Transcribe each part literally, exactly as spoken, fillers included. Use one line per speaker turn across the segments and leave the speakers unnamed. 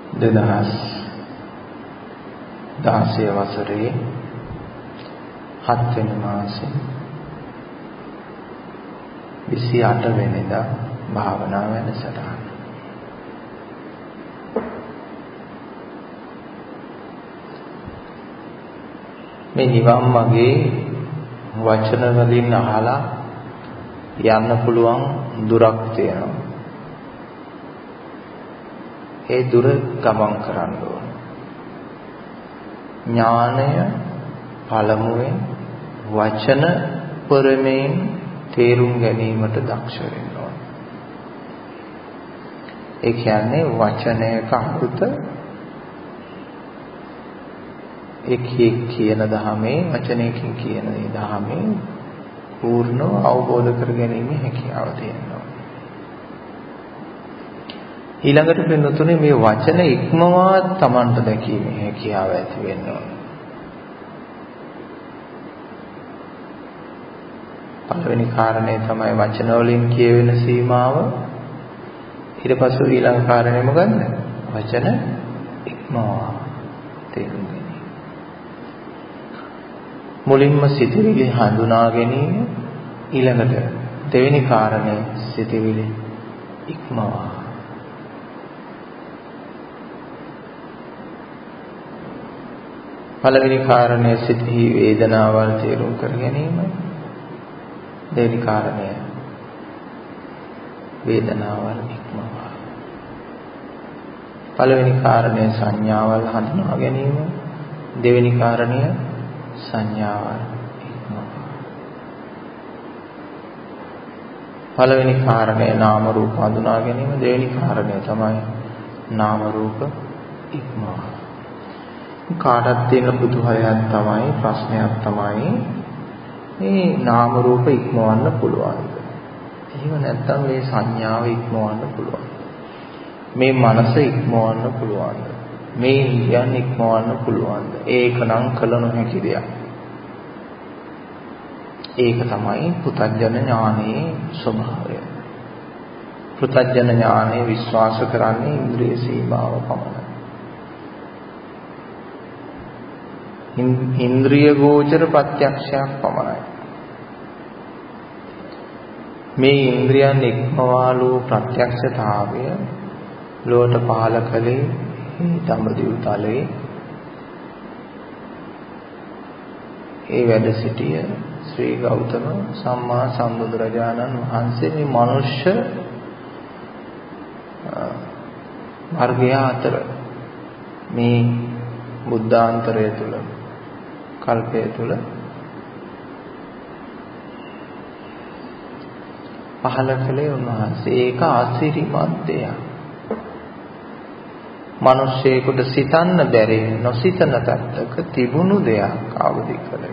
දෙදහස් දාසය වසරේ හත් වෙනි මාසේ විසි අට වෙනිදා භාවනා වැඩසටහන. මේ නිවන් මාගේ වචන වලින් අහලා යන්න පුළුවන් දුරක් තියෙනවා. ඒ දුර ගමන් කරන්න ඕන. ඥානය පළමුවෙන් වචන පරමයෙන් තේරුම් ගැනීමට දක්ෂ වෙන්න ඕන. ඒ කියන්නේ වචනයක අර්ථ එකිය කියන දහමේ වචනයකින් කියන ඒ දහමේ පූර්ණව අවබෝධ කර ගැනීමේ හැකියාව තියෙනවා. ඊළඟට වෙනතුනේ මේ වචන ඉක්මවා Tamanට දැකීමේ හැකියාව ඇති වෙන්න ඕන. පළවෙනි කාරණේ තමයි වචන වලින් කියවෙන සීමාව. ඊට පස්සේ ඊළඟ කාරණේ මොකද්ද? වචන ඉක්මවා තේරුම් ගැනීම. මුලින්ම සිතවිලි හඳුනා ගැනීම, ඊළඟට දෙවෙනි කාරණය සිතවිලි ඉක්මවා. පළවෙනි කාරණය සිතෙහි වේදනාවල් තේරුම් කර ගැනීම, දෙවෙනි කාරණය වේදනාවල් ඉක්මවා. පළවෙනි කාරණය සංඥාවල් හඳුනා ගැනීම, දෙවෙනි කාරණය සංඥාවල් ඉක්මවා. පළවෙනි කාරණය නාම රූප හඳුනා ගැනීම, දෙවෙනි කාරණය තමයි නාම රූප ඉක්මවා. කාටත් තියෙන කුතුහලයක් තමයි, ප්‍රශ්නයක් තමයි මේ නාම රූප ඉක්මවන්න පුළුවන්ද? එහෙම නැත්නම් මේ සංඥාව ඉක්මවන්න පුළුවන්. මේ මනස ඉක්මවන්න පුළුවන්ද? මේ ඉන්ද්‍රියන් ඉක්මවන්න පුළුවන්ද? ඒකනම් කළ නොහැකි දෙයක්. ඒක තමයි පුතඥ ඥානයේ ස්වභාවය. පුතඥ ඥානයේ විශ්වාස කරන්නේ ඉන්ද්‍රිය සීමාව පමණයි. ඉන්ද්‍රිය ගෝචර ප්‍රත්‍යක්ෂයක් පමණයි. මේ ඉන්ද්‍රියන් ඉක්මවාලු ප්‍රත්‍යක්ෂතාවය ලෝට පහල කලේ දඹදිව තලයේ ඒ වැඩ සිටිය ශ්‍රී ගෞතම සම්මා සම්බුදුරජාණන් වහන්සේ මේ මනුෂ්‍ය වර්ගය අතර මේ බුද්ධාන්තරය තුල කල්පය තුල පහල කළේ උන්වහන්සේ. ඒක ආශිර්වාද දෙයක්. මිනිස්සෙකුට සිතන්න බැරි නොසිතන තත්ත්වක තිබුණු දෙයක් අවදි කළේ.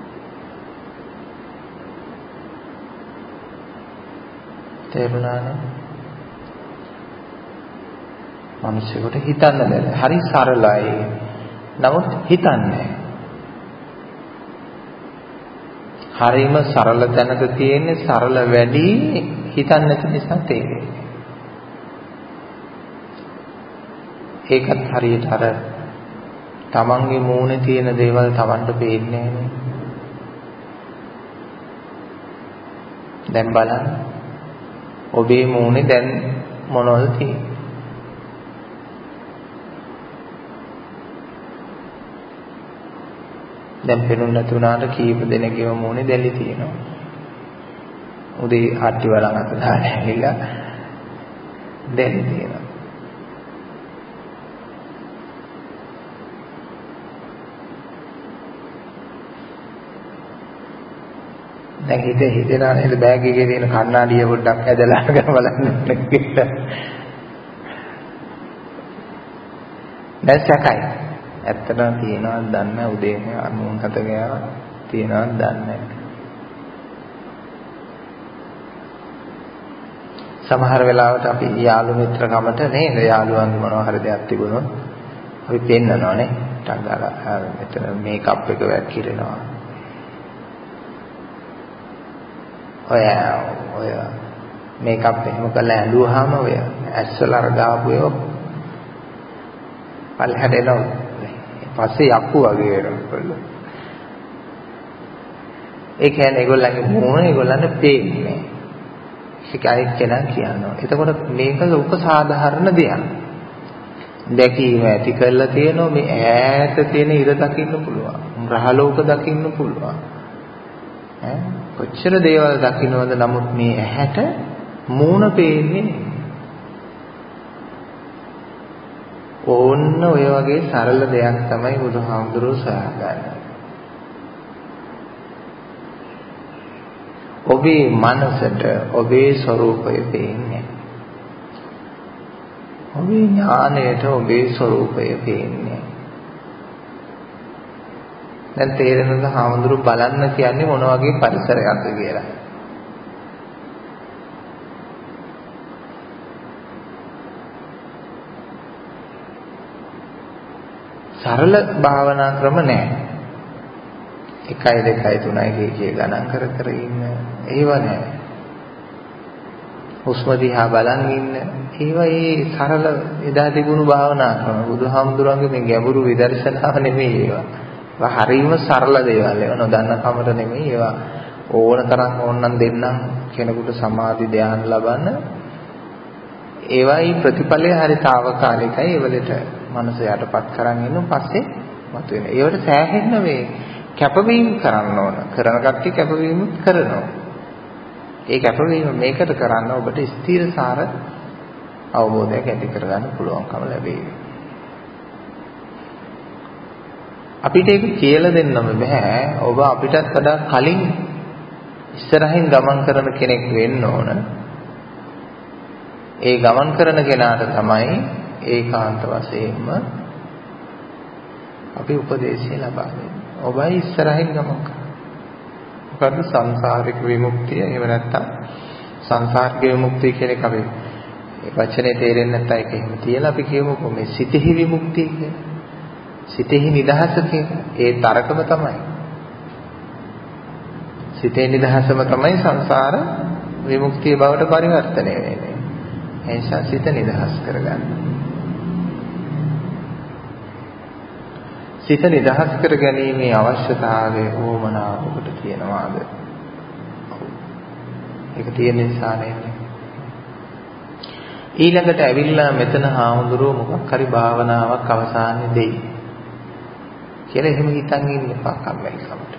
තේරුණානේ? මිනිස්සෙකුට හිතන්න බැහැ. හරි සරලයි. නමුත් හිතන්නේ. හරිම සරල තැනක තියෙන්නේ සරල වැඩි හිතන්නේ නැති නිසා තේරෙන්නේ. ඒකත් හරියට අර තමන්ගේ මූණේ තියෙන දේවල් තමන්ට පේන්නේ නැහැ. දැන් බලන්න. ඔබේ මූණේ දැන් මොනවද තියෙන්නේ? දැන් පෙනුන නැති වුණාට කීප දෙනෙක්ගේම මූණේ දැලි තියෙනවා. උදේ අට්ටි වලන් අත දාලා ඇවිල්ලා දැලි තියෙනවා. දැන් හිතේ හිතේනා නේද බෑග් එකේ තියෙන කණ්ණාඩිය පොඩ්ඩක් ඇදලා අරගෙන බලන්න කියලා. දැන් සැකයි. ඇත්තටම තියනවද දන්නේ නැහැ. උදේ අනුන් හත ගියා තියනවද දන්නේ නැහැ. සමහර වෙලාවට අපි යාළු මිත්‍රකමට නේද යාළුවන්ගේ මොනවා හරි දෙයක් තිබුණොත් අපි පෙන්නනවා නේ. ටංගාලා මෙතන මේකප් එක වැක්කිරෙනවා. ඔය ඔය මේකප් එහෙම කරලා ඇඳුවාම ඔය ඇස්වල අර ගාපු ඒවා පල්ලෙහාට එනවා. පස්සේ යක්කු වගේ වෙනකොල්ල. ඒ කියන්නේ ඒගොල්ලන්ගේ මූණ ඒගොල්ලන්ට පේන්නේ. ඒක අයෙක් කෙනා කියනවා. එතකොට මේක ලෝක සාධාරණ දෙයක්. දැකීම ඇති කරලා තියෙනවා මේ ඈත තියෙන ඉර දකින්න පුළුවන්. ග්‍රහලෝක දකින්න පුළුවන්. ඈ කොච්චර දේවල් දකින්නවද නමුත් මේ ඇහැට මූණ පේන්නේ ඕන්න ඔය වගේ සරල දෙයක් තමයි බුදුහාමුදුරුවෝ සොයාගන්නේ. ඔබේ මනසට ඔබේ ස්වરૂපය පේන්නේ. ඔබේ ඥාණයට ඔබේ ස්වરૂපය පේන්නේ. දැන් තේරෙනවද හාමුදුරුවෝ බලන්න කියන්නේ මොන වගේ පරිසරයක්ද කියලා? සරල භාවනා ක්‍රම නැහැ. එකයි දෙකයි තුනයි කීකේ ගණන් කර කර ඉන්න ඒව නැහැ. හුස්ම දිහා බලන් ඉන්න ඒව ඒ සරල එදා තිබුණු භාවනා ක්‍රම. බුදුහාමුදුරන්ගේ මේ ගැඹුරු විදර්ශනාව නෙමෙයි ඒවා. ඒවා හරීම සරල දේවල්. ඒවා නොදන්න කමට නෙමෙයි. ඒවා ඕන තරම් ඕනනම් දෙන්නම් කෙනෙකුට සමාධි ධ්‍යාන ලබන්න. ඒවයි ප්‍රතිඵලය හරි తాවකාලිකයි. ඒවලට මනස යටපත් කරන් ඉන්න පස්සේ මතුවෙන. ඒවට සෑහෙන්න මේ කැපවීම කරන්න ඕන. කරන කට්ටිය කැපවීම කරනවා. ඒ කැපවීම මේකට කරන්න ඔබට ස්ථිරසාර අවබෝධයක් ඇති කරගන්න පුළුවන්කම ලැබෙයි. අපිට ඒක කියලා දෙන්නම බෑ. ඔබ අපිටත් වඩා කලින් ඉස්සරහින් ගමන් කරන කෙනෙක් වෙන්න ඕන. ඒ ගමන් කරන කෙනාට තමයි ඒකාන්ත වශයෙන්ම අපි උපදේශය ලබා දෙන්නේ. ඔබයි ඉස්සරහින් ගමන් කරන්නේ. මොකද සංසාරික විමුක්තිය එහෙම නැත්නම් සංසාරික විමුක්තිය කියන එක අපි ඒ වචනේ තේරෙන්නේ නැත්නම් ඒක එහෙම තියලා අපි කියමුකෝ මේ සිතෙහි විමුක්තිය කියන. සිතෙහි නිදහස කියන ඒ තරකම තමයි. සිතේ නිදහසම තමයි සංසාර විමුක්තිය බවට පරිවර්තනය වෙන්නේ. ඒ නිසා සිත නිදහස් කරගන්න. සිත නිදහස් කර ගැනීමේ අවශ්‍යතාවය ඕමනාව ඔබට තියෙනවාද? ඒක තියෙන නිසා නේද? ඊළඟට ඇවිල්ලා මෙතන හාමුදුරුවෝ මොකක් හරි භාවනාවක් අවසානයේ දෙයි කියලා එහෙම හිතන් ඉන්න එපා කම්මැලිකමට.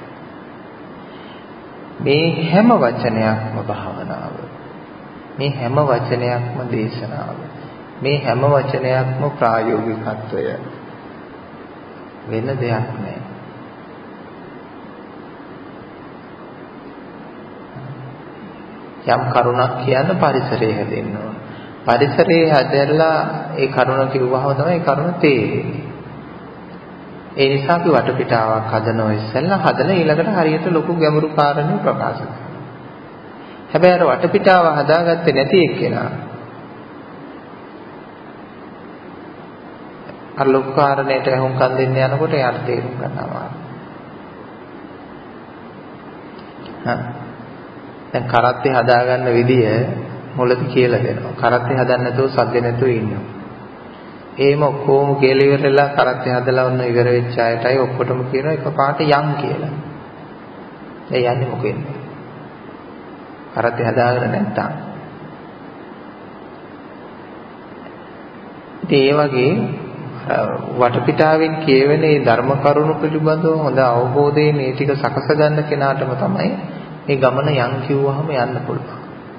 මේ හැම වචනයක්ම භාවනාව. මේ හැම වචනයක්ම දේශනාව. මේ හැම වචනයක්ම ප්‍රායෝගිකත්වය. වෙන දෙයක් නෑ. යම් කරුණක් කියන්න පරිසරය හැදෙන්න ඕන. පරිසරයේ හැදෙලා ඒ කරුණ කිව්වහම තමයි ඒ කරුණ තේරෙන්නේ. ඒ නිසා අපි වටපිටාවක් හදනවා ඉස්සෙල්ලා හදලා ඊළඟට හරියට ලොකු ගැඹුරු කාරණේ ප්‍රකාශ කරනවා. හැබැයි අර වටපිටාව හදාගත්තේ නැති එක්කෙනා අර ලොකු කාරණේට හුම්කම් දෙන්න යනකොට යාට තේරුම් ගන්නවා. හා දැන් කරත්තේ හදාගන්න විදිය මුලදී කියලා දෙනවා. කරත්තේ හදන්න නැතුව සද්ද නැතුව ඉන්නවා. එහෙම ඔක්කොම කියලා ඉවරලා කරත්තේ හදලා ඔන්න ඉවර වෙච්ච අයටයි ඔක්කොටම කියනවා එකපාරට යන් කියලා. ඒ යන්නේ මොකෙන්ද? කරත්තේ හදාගෙන නැත්තම්. ඉතින් ඒ වගේ වටපිටාවෙන් කියවෙන මේ ධර්ම කරුණු පිළිබඳව හොඳ අවබෝධයෙන් මේ ටික සකස ගන්න කෙනාටම තමයි මේ ගමන යන් කිව්වහම යන්න පුළුවන්.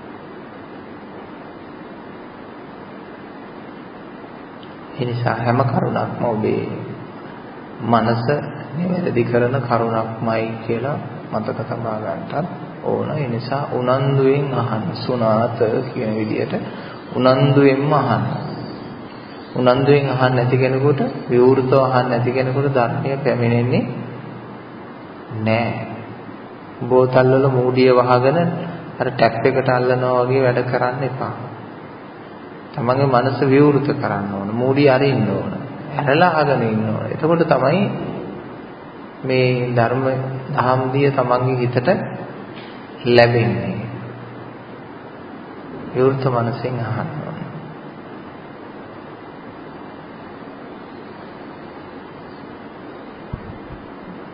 ඒ නිසා හැම කරුණක්ම ඔබේ මනස නිවැරදි කරන කරුණක්මයි කියලා මතක තබා ගන්නත් ඕන. ඒ නිසා උනන්දුවෙන් අහන්න. සුණාත කියන විදිහට උනන්දුවෙන්ම අහන්න. උනන්දුවෙන් අහන්න නැති කෙනෙකුට, විවෘතව අහන්න නැති කෙනෙකුට ධර්මය පැමිණෙන්නේ නැහැ. බෝතල් වල මූඩිය වහගෙන අර ටැප් එකට අල්ලනවා වගේ වැඩ කරන්න එපා. තමන්ගේ මනස විවෘත කරන්න ඕන. මූඩිය අරින්න ඕන. ඇරලා අහගෙන ඉන්න ඕන. එතකොට තමයි මේ ධර්ම ධම්මිය තමන්ගේ හිතට ලැබෙන්නේ. විවෘත මනසෙන් අහන්න ඕන.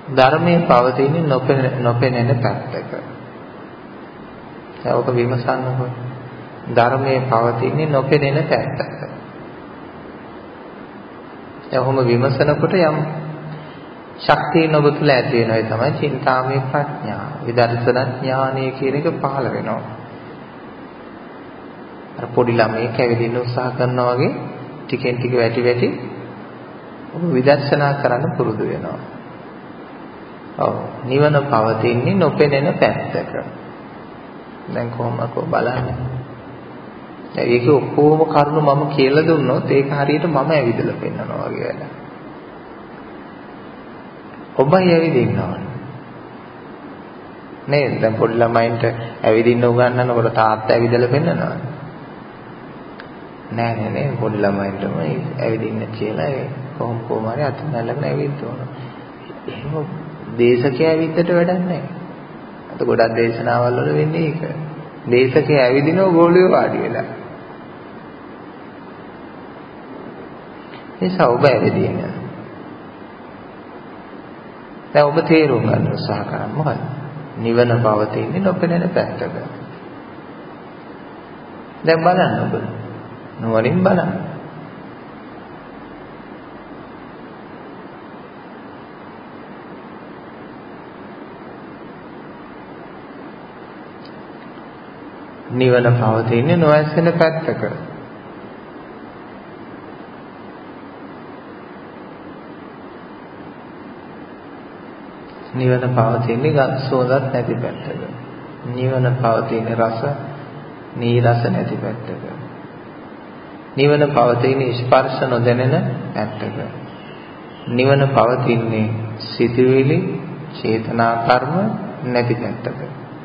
ධර්මයේ පවතින නොපෙනෙන පැත්තක. ඒක විමසන්නකො. ධර්මයේ පවතින නොපෙනෙන පැත්තක. එහොම විමසනකොට යම් ශක්තිය ඔබ තුළ ඇති වෙනවා. ඒ තමයි චින්තාමය ප්‍රඥා, විදර්ශන ඥානය කියන එක පහළ වෙනවා. අර පොඩි ළමයෙක් ඇවිදින්න උත්සාහ කරනවා වගේ ටිකෙන් ටික වැටි වැටි ඔබ විදර්ශනා කරන්න පුරුදු වෙනවා. ඔව් නිවන පවතින්නේ නොපෙනෙන පැත්තක. දැන් කොහොමද බලන්නේ? ඒක ඔක්කොම කරුණු මම කියලා දුන්නොත් ඒක හරියට මම ඇවිදලා පෙන්නනවා වගේ වැඩක්. ඔබයි ඇවිදින්න ඕනේ. නේද? දැන් පොඩි ළමයින්ට ඇවිදින්න උගන්වනකොට තාත්තා ඇවිදලා පෙන්නනවා. නෑ නෑ නෑ පොඩි ළමයින්ටම ඇවිදින්න කියලා ඒ කොහොම කොහම හරි අතින් අල්ලගෙන ඇවිදින්න ඕන. එහෙම දේශකයා ඇවිද්දට වැඩක් නෑ. අත ගොඩක් දේශනාවල් වල වෙන්නේ ඒක. දේශකයා ඇවිදිනව ගෝලියෝ වාඩි වෙලා. ඒ සෞබ ඇවිදින. දැන් ඔබ තේරුම් ගන්න උත්සාහ කරන්න මොකද? නිවන පවතින්නේ නොපෙනෙන පැත්තක. දැන් බලන්න ඔබ. නුවණින් බලන්න. නිවන පවතින්නේ නොඇසෙන පැත්තක. නිවන පවතින්නේ ගඳ සුවඳක් නැති පැත්තක. නිවන පවතින්නේ රස නීරස නැති පැත්තක. නිවන පවතින්නේ ස්පර්ශ නොදැනෙන පැත්තක. නිවන පවතින්නේ සිතුවිලි චේතනා කර්ම නැති පැත්තක.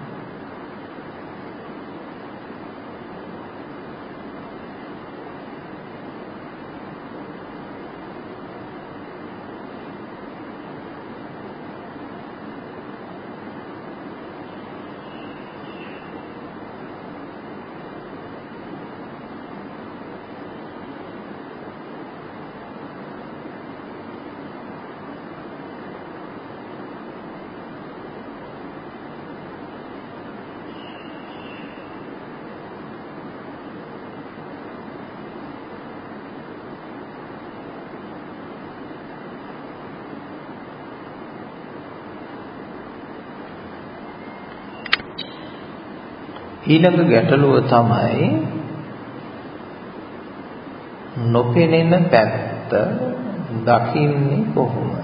ඊළඟ ගැටලුව තමයි නොපෙනෙන පැත්ත දකින්නේ කොහොමද?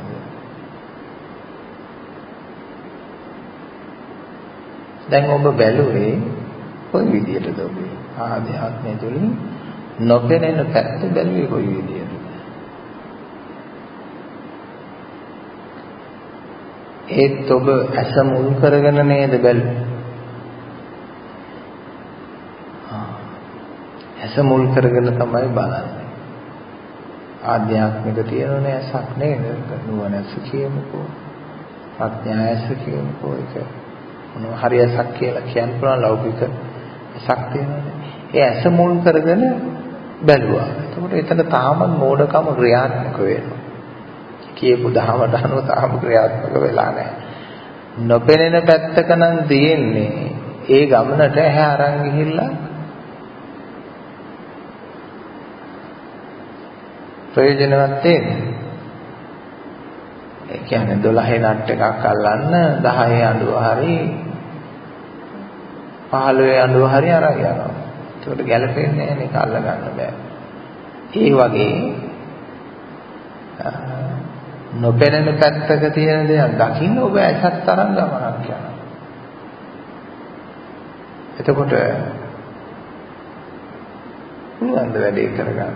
දැන් ඔබ බැලුවේ කොයි විදියටද ඔබ? ආධ්‍යාත්මය තුළින් නොපෙනෙන පැත්ත බැලුවේ කොයි විදියටද? ඒත් ඔබ ඇස මුල් කරගෙන නේද බැලුවේ? ඇස මුල් කරගෙන තමයි බලන්නේ. ආධ්‍යාත්මික තියෙනනේ ඇසක් නේද? නුවණැස කියමුකෝ. ප්‍රඥා ඇස කියමුකෝ. ඒක මොනවා හරි ඇසක් කියලා කියන්න පුළුවන් ලෞකික ඇසක් තියෙනනේ. ඒ ඇස මුල් කරගෙන බැලුවා. එතකොට එතන තාම මෝඩකම ක්‍රියාත්මක වෙනවා. කියපු දහමට අනුව තාම ක්‍රියාත්මක වෙලා නැහැ. නොපෙනෙන පැත්තක නම් තියෙන්නේ ඒ ගමනට ඇහැ අරන් ගිහිල්ලා ප්‍රයෝජනවත් වෙන්නේ. ඒ කියන්නේ දොළහේ නට් එකක් අල්ලන්න දහයේ අඬුව හරි පහළොවේ අඬුව හරි අරන් යනවා. ඒකට ගැළපෙන්නේ නැහැ නේ අල්ල ගන්න බෑ. ඒ වගේ නොපෙනෙන පැත්තක තියෙන දේ දකින්න ඔබ ඇසක් තරම් ගමනක් යනවා. එතකොට පුළුවන් ද වැඩේ කරගන්න?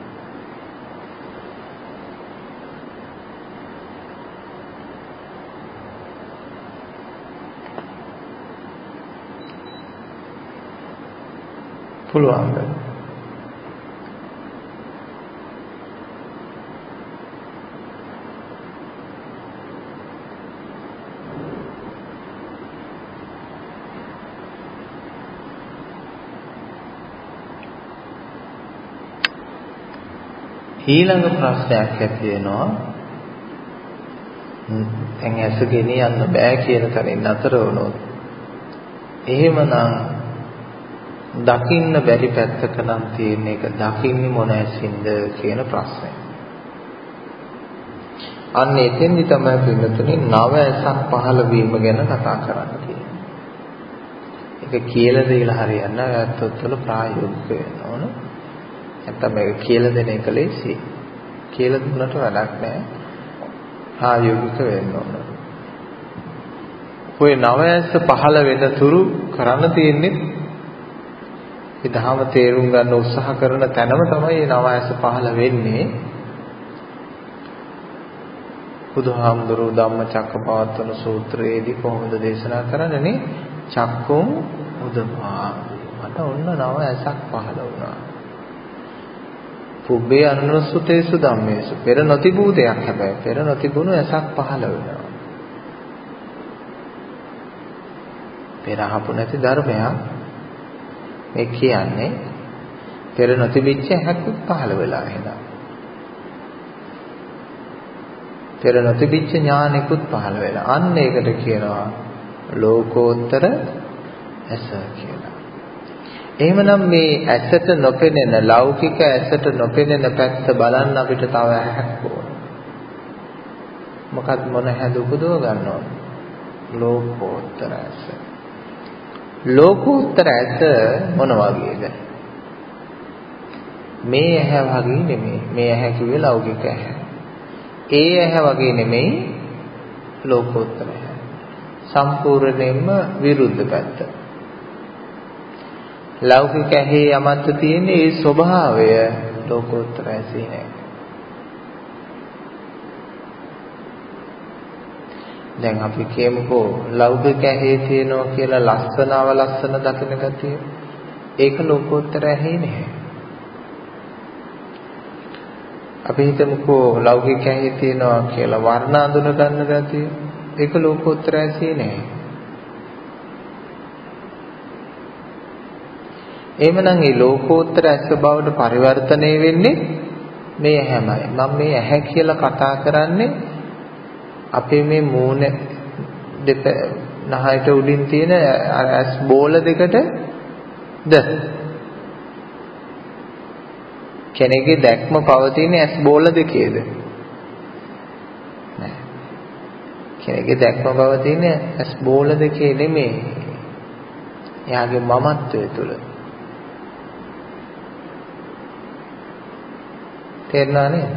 පුළුවන්ද? ඊළඟ ප්‍රශ්නයක් ඇති වෙනවා දැන් ඇස ගෙනියන්න බෑ කියන තැනින් නතර වුණොත් එහෙමනම් දකින්න බැරි පැත්තක නම් තියෙන එක දකින්නේ මොන ඇසින්ද කියන ප්‍රශ්නය. අන්න එතෙන්දි තමයි පින්නතුනේ නව ඇසක් පහළ වීම ගැන කතා කරන්න තියෙන්නේ. ඒක කියලා දෙලා හරියන්නේ නැහැ. ඇත්තත් වල ප්‍රායෝගික වෙන්න ඕන. නැත්නම් මේක කියලා දෙන එක ලේසි. කියලා දුන්නට වැඩක් නැහැ. ප්‍රායෝගික වෙන්න ඕන. ඔය නව ඇස පහළ වෙන තුරු කරන්න තියෙන්නේ ඒ ධහම තේරුම් ගන්න උත්සාහ කරන තැනම තමයි මේ නව ඇස පහළ වෙන්නේ. බුදුහාමුදුරුවෝ ධම්මචක්කපවත්තන සූත්‍රයේදී කොහොමද දේශනා කරන්නේ? චක්කුම් උදපා. මට ඔන්න නව ඇසක් පහළ වුණා. පුබ්බේ අනුස්සතේසු ධම්මේසු. පෙර නොතිබූ දෙයක් හැබැයි. පෙර නොතිබුණු ඇසක් පහළ වෙනවා. පෙර අහපු නැති ධර්මයක් මේ කියන්නේ පෙර නොතිබිච්ච හැකුත් පහළ වෙලා එනවා. පෙර නොතිබිච්ච ඥානෙකුත් පහළ වෙලා. අන්න ඒකට කියනවා ලෝකෝත්තර ඇස කියලා. එහෙමනම් මේ ඇසට නොපෙනෙන ලෞකික ඇසට නොපෙනෙන පැත්ත බලන්න අපිට තව ඇහැක් ඕන. මොකක්ද මොන හැද උපදව ගන්න ඕන? ලෝකෝත්තර ඇස. ලෝකෝත්තර ඇස මොන වගේද? මේ ඇහැ වගේ නෙමෙයි. මේ ඇහැ කිව්වේ ලෞකික ඇහැ. ඒ ඇහැ වගේ නෙමෙයි ලෝකෝත්තර ඇහැ. සම්පූර්ණයෙන්ම විරුද්ධ පැත්ත. ලෞකික ඇහි යමත් තියෙන ඒ ස්වභාවය ලෝකෝත්තර ඇසේ නෑ. දැන් අපි කියමුකෝ ලෞකික ඇහි තියෙනවා කියලා ලස්සනව ලස්සන දකින ගතිය. ඒක ලෝකෝත්තර ඇහි නෑ. අපි හිතමුකෝ ලෞකික ඇහි තියෙනවා කියලා වර්ණ අඳුන ගන්න ගතිය. ඒක ලෝකෝත්තර ඇසේ නෑ. එහෙමනම් මේ ලෝකෝත්තර ඇස බවට පරිවර්තනය වෙන්නේ මේ ඇහැමයි. මම මේ ඇහැ කියලා කතා කරන්නේ අපේ මේ මූණ දෙප නහයට උඩින් තියෙන ඇස් බෝල දෙකටද? කෙනෙක්ගේ දැක්ම පවතින ඇස් බෝල දෙකේද? නෑ. කෙනෙක්ගේ දැක්ම පවතින ඇස් බෝල දෙකේ නෙමෙයි. එයාගේ මමත්වයේ තුල. තේරුණා නේද?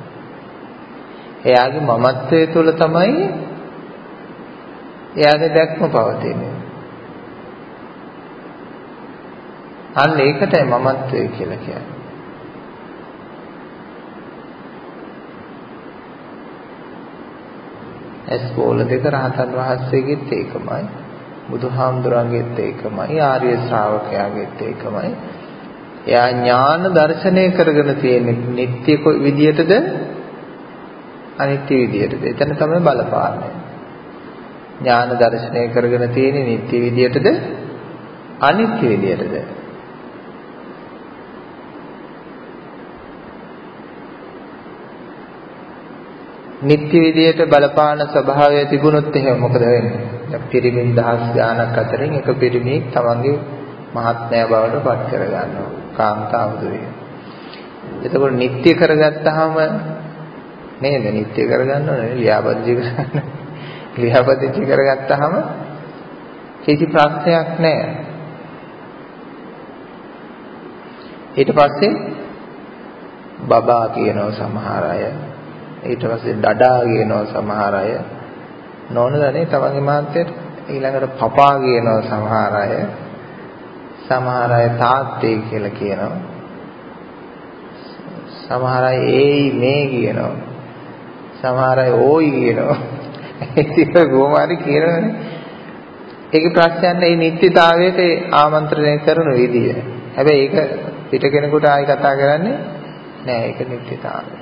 එයාගේ මමත්වයේ තුල තමයි එයාගේ දැක්ම පවතින්නේ. අන්න ඒකටයි මමත්වය කියලා කියන්නේ. ඇස් බෝල දෙක රහතන් වහන්සේගෙත් ඒකමයි. බුදුහාමුදුරන්ගෙත් ඒකමයි. ආර්ය ශ්‍රාවකයාගෙත් ඒකමයි. එයා ඥාන දර්ශනය කරගෙන තියෙන්නේ නිට්ටය විදියටද අනිත්‍ය විදියටද? එතන තමයි බලපාන්නේ. ඥාන දර්ශනය කරගෙන තියෙන්නේ නිට්ටය විදියටද අනිත්‍ය විදියටද? නිට්ටය විදියට බලපාන ස්වභාවය තිබුණොත් එහෙම මොකද වෙන්නේ? දැන් පිරිමින් දහස් ගාණක් අතරින් එක පිරිමියෙක් තමන්ගේ මහත්මයා බවට පත් කර ගන්නවා. කාන්තාවුදුවේ. එතකොට නිට්ටය කරගත්තාම නේද? නිට්ටය කරගන්න ඕනේ. ලියාපදිංචි කරගන්න. ලියාපදිංචි කරගත්තාම කිසි ප්‍රශ්නයක් නැහැ. ඊට පස්සේ බබා කියනවා සමහර අය. ඊට පස්සේ ඩඩා කියනවා සමහර අය. නෝනලානේ තමන්ගේ මහත්තයට. ඊළඟට පපා කියනවා සමහර අය. සමහර අය තාත්තේ කියලා කියනවා. සමහර අය ඒයි මේ කියනවා. සමහර අය ඕයි කියනවා. ඒක කොහොමද කියනවනේ. ඒකේ ප්‍රශ්නයක් නෑ. මේ නිත්‍යතාවයට ආමන්ත්‍රණය කරන විදිය. හැබැයි ඒක පිට කෙනෙකුට ආයි කතා කරන්නේ නෑ. ඒක නිත්‍යතාවය.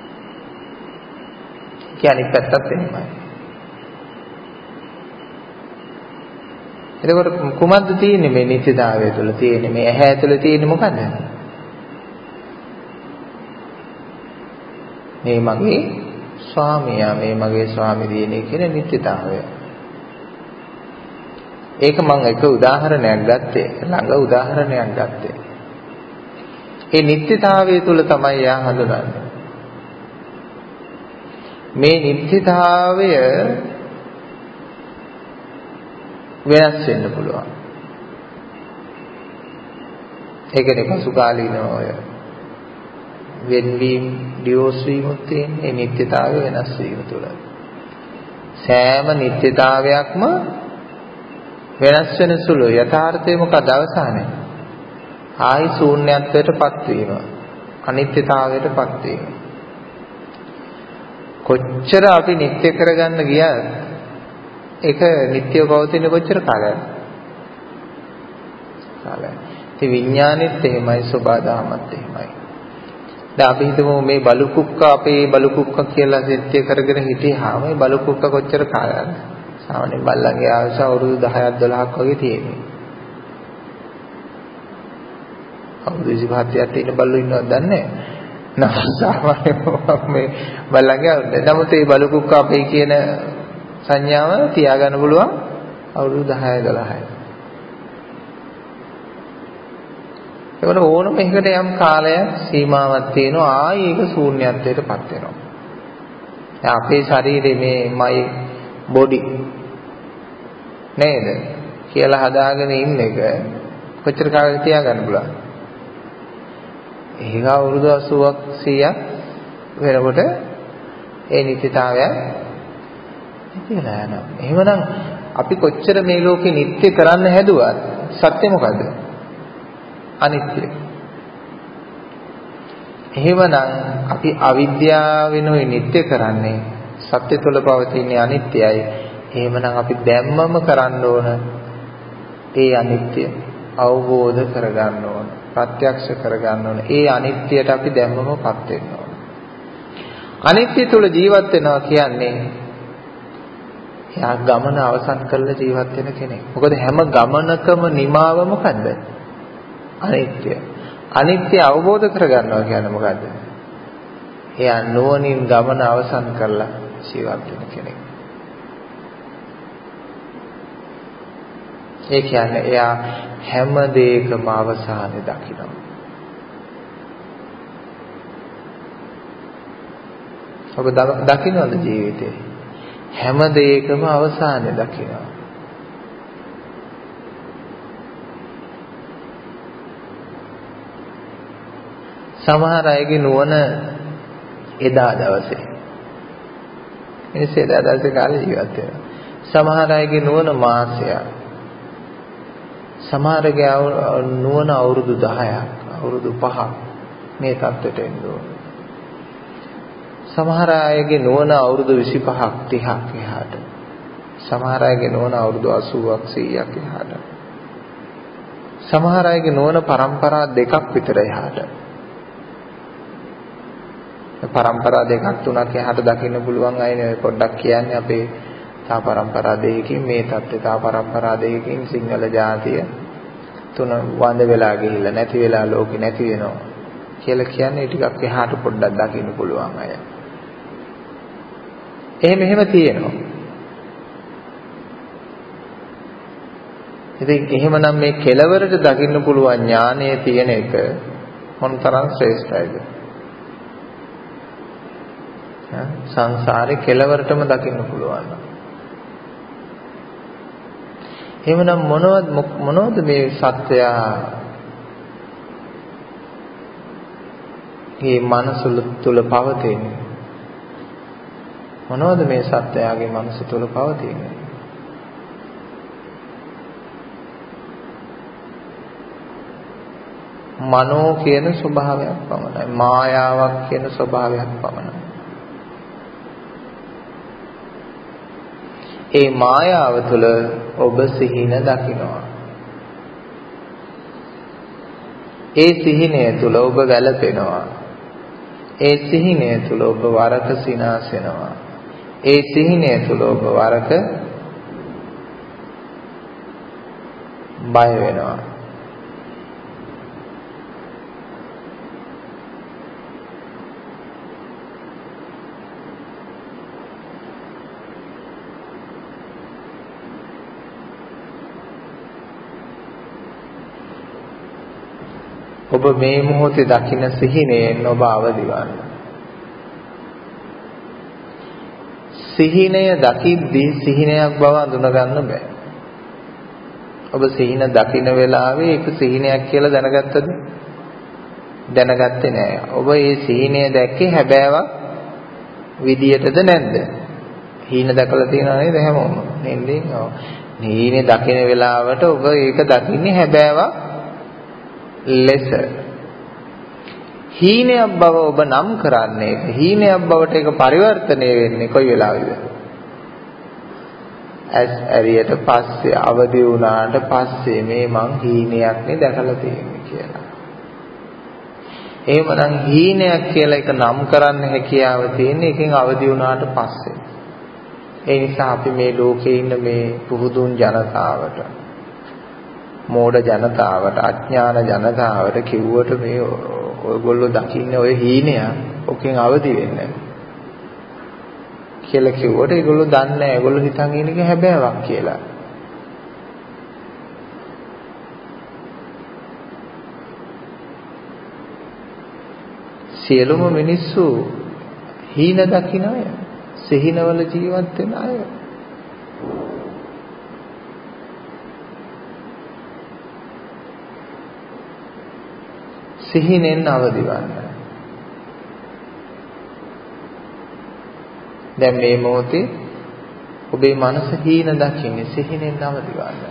කියන්නේ පැත්තත් එහෙමයි. එතකොට කුමක්ද තියෙන්නේ මේ නිත්‍යතාවය තුළ තියෙන්නේ මේ ඇහැ තුළ තියෙන්නේ මොකද්ද? මේ මගේ ස්වාමියා මේ මගේ ස්වාමි දිනේ කියන නිත්‍යතාවය. ඒක මම එක උදාහරණයක් ගත්තේ. ළඟ උදාහරණයක් ගත්තේ. ඒ නිත්‍යතාවය තුල තමයි යා හඳුනන්නේ. මේ නිත්‍යතාවය වෙනස් වෙන්න පුළුවන්. ඒකනේ පසු කාලීනව ඔය වෙන්වීම ඩිවෝස් වීමුත් තියෙන්නේ ඒ නිත්‍යතාවය වෙනස් වීම තුළ. සෑම නිත්‍යතාවයක්ම වෙනස් වෙන සුළු යථාර්ථය මොකද අවසානයේ? ආයි ශූන්‍යත්වයටපත් වීම, අනිත්‍යතාවයටපත් වීම. කොච්චර අපි නිත්‍ය කරගන්න ගියත් ඒක නිත්‍යව පවතින කොච්චර කාලයක්ද? කාලයක්. ඒ විඥානෙත් එහෙමයි, සබදාමත් එහෙමයි. දැන් අපි හිතමු මේ බලු කුක්ක අපේ බලු කුක්ක කියලා සත්‍ය කරගෙන හිටියාම මේ බලු කුක්ක කොච්චර කාලයක්ද? සාමාන්‍යයෙන් බල්ලන්ගේ ආයුෂ අවුරුදු දහයක් දොළහක් වගේ තියෙනවා. අවුරුදු විසිපහක් තියෙන බල්ලෝ ඉන්නවද දන්නේ නැහැ. සාමාන්‍යයෙන් මේ බල්ලන්ගේ නමුත් මේ බලු කුක්ක අපේ කියන සංඥාව තියාගන්න පුළුවන් අවුරුදු දහය දොළහයි. ඒවල ඕනම එකකට යම් කාලයක් සීමාවක් තියෙනවා ආයි ඒක ශූන්‍යත්වයටපත් වෙනවා. දැන් අපේ ශරීරයේ මේ මයි බොඩි නේද කියලා හදාගෙන ඉන්න එක කොච්චර කාලෙක තියාගන්න පුළුවන්? ඒක අවුරුදු අසූවක් සීයක් වෙනකොට ඒ නිත්‍යතාවය ඉතිලා යනවා. එහෙමනම් අපි කොච්චර මේ ලෝකේ නිත්‍ය කරන්න හැදුවත් සත්‍ය මොකද්ද? අනිත්‍ය. එහෙමනම් අපි අවිද්‍යාවෙනුයි නිත්‍ය කරන්නේ සත්‍ය තුළ පවතින අනිත්‍යයි. එහෙමනම් අපි දැම්මම කරන්න ඕන ඒ අනිත්‍ය අවබෝධ කරගන්න ඕන, ප්‍රත්‍යක්ෂ කරගන්න ඕන. ඒ අනිත්‍යයට අපි දැම්මමපත් වෙන්න ඕන. අනිත්‍ය තුළ ජීවත් වෙනවා කියන්නේ එයා ගමන අවසන් කරලා ජීවත් වෙන කෙනෙක්. මොකද හැම ගමනකම නිමාව මොකද්ද? අනිත්‍ය. අනිත්‍ය අවබෝධ කරගන්නවා කියන්නේ මොකද්ද? එයා නුවණින් ගමන අවසන් කරලා ජීවත් වෙන කෙනෙක්. ඒ කියන්නේ එයා හැම දෙයකම අවසානය දකිනවා. ඔබ දකින්නවද ජීවිතේ? හැම දෙයකම අවසානය දකිනවා. සමහර අයගේ නුවණ එදා දවසේ. මිනිස්සු එදා දවසේ කාලේ ජීවත් වෙනවා. සමහර අයගේ නුවණ මාසයක්. සමහරගේ නුවණ අවුරුදු දහයක්, අවුරුදු පහක් මේ තත්ත්වයට එන්න ඕන. සමහර අයගේ නුවණ අවුරුදු විසිපහක් තිහක් එහාට. සමහර අයගේ නුවණ අවුරුදු අසූවක් සීයක් එහාට. සමහර අයගේ නුවණ පරම්පරා දෙකක් විතර එහාට. පරම්පරා දෙකක් තුනක් එහාට දකින්න පුළුවන් අයනේ පොඩ්ඩක් කියන්නේ අපේ තා පරම්පරා දෙකකින් මේ தත්ත්වය තා පරම්පරා දෙකකින් සිංහල ජාතිය තුන වඳ වෙලා ගිහිල්ලා නැති වෙලා ලෝකෙ නැති වෙනවා කියලා කියන්නේ ටිකක් එහාට පොඩ්ඩක් දකින්න පුළුවන් අය. එහෙම එහෙම තියෙනවා. ඉතින් එහෙමනම් මේ කෙලවරට දකින්න පුළුවන් ඥානය තියෙන එක මොනතරම් ශ්‍රේෂ්ඨයිද? සංසාරේ කෙලවරටම දකින්න පුළුවන්. එහෙමනම් මොනවද මොනවද මේ සත්‍යය මේ මනස තුල පවතින්නේ? මොනවද මේ සත්‍යයගේ මනස තුල පවතින්නේ? මනෝ කියන ස්වභාවයක් පමණයි. මායාවක් කියන ස්වභාවයක් පමණයි. ඒ මායාව තුළ ඔබ සිහින දකිනවා. ඒ සිහිනය තුළ ඔබ වැළපෙනවා. ඒ සිහිනය තුළ ඔබ වරක සිනාසෙනවා. ඒ සිහිනය තුළ ඔබ වරක බය වෙනවා. ඔබ මේ මොහොතේ දකින සිහිනයෙන් ඔබ අවදිවන්න. සිහිනය දකිද්දී සිහිනයක් බව අඳුන ගන්න බෑ. ඔබ සිහින දකින වෙලාවේ ඒක සිහිනයක් කියලා දැනගත්තද? දැනගත්තේ නෑ. ඔබ මේ සිහිනය දැක්කේ හැබෑවක් විදියටද නැද්ද? හීන දැකලා තියෙනව නේද හැමෝම? නෙන්නේ. ඔව්. හීනේ දකින වෙලාවට ඔබ ඒක දකින්නේ හැබෑවක් ලෙස. හීනයක් බව ඔබ නම් කරන්නේ හීනයක් බවට ඒක පරිවර්තනය වෙන්නේ කොයි වෙලාවෙද? ඇස් ඇරියට පස්සේ අවදි වුණාට පස්සේ මේ මං හීනයක් නේ දැකලා තියෙන්නේ කියලා. එහෙමනම් හීනයක් කියලා එක නම් කරන්න හැකියාව තියෙන්නේ එකෙන් අවදි වුණාට පස්සේ. ඒ නිසා අපි මේ ලෝකේ ඉන්න මේ පුහුදුන් ජනතාවට, මෝඩ ජනතාවට, අඥාන ජනතාවට කිව්වට මේ ඔයගොල්ලෝ දකින්නේ ඔය හීනයක්, ඔකෙන් අවදි වෙන්නේ කියලා කිව්වට ඒගොල්ලෝ දන්නේ නැහැ. ඒගොල්ලෝ හිතන් ඉන්නේ ඒක හැබෑවක් කියලා. සියලුම මිනිස්සු හීන දකින්න අය, සිහිනවල ජීවත් වෙන අය. සිහිනෙන් අවදිවන්න. දැන් මේ මොහොතේ ඔබේ මනස හීන දකින්නේ සිහිනෙන් අවදිවන්න.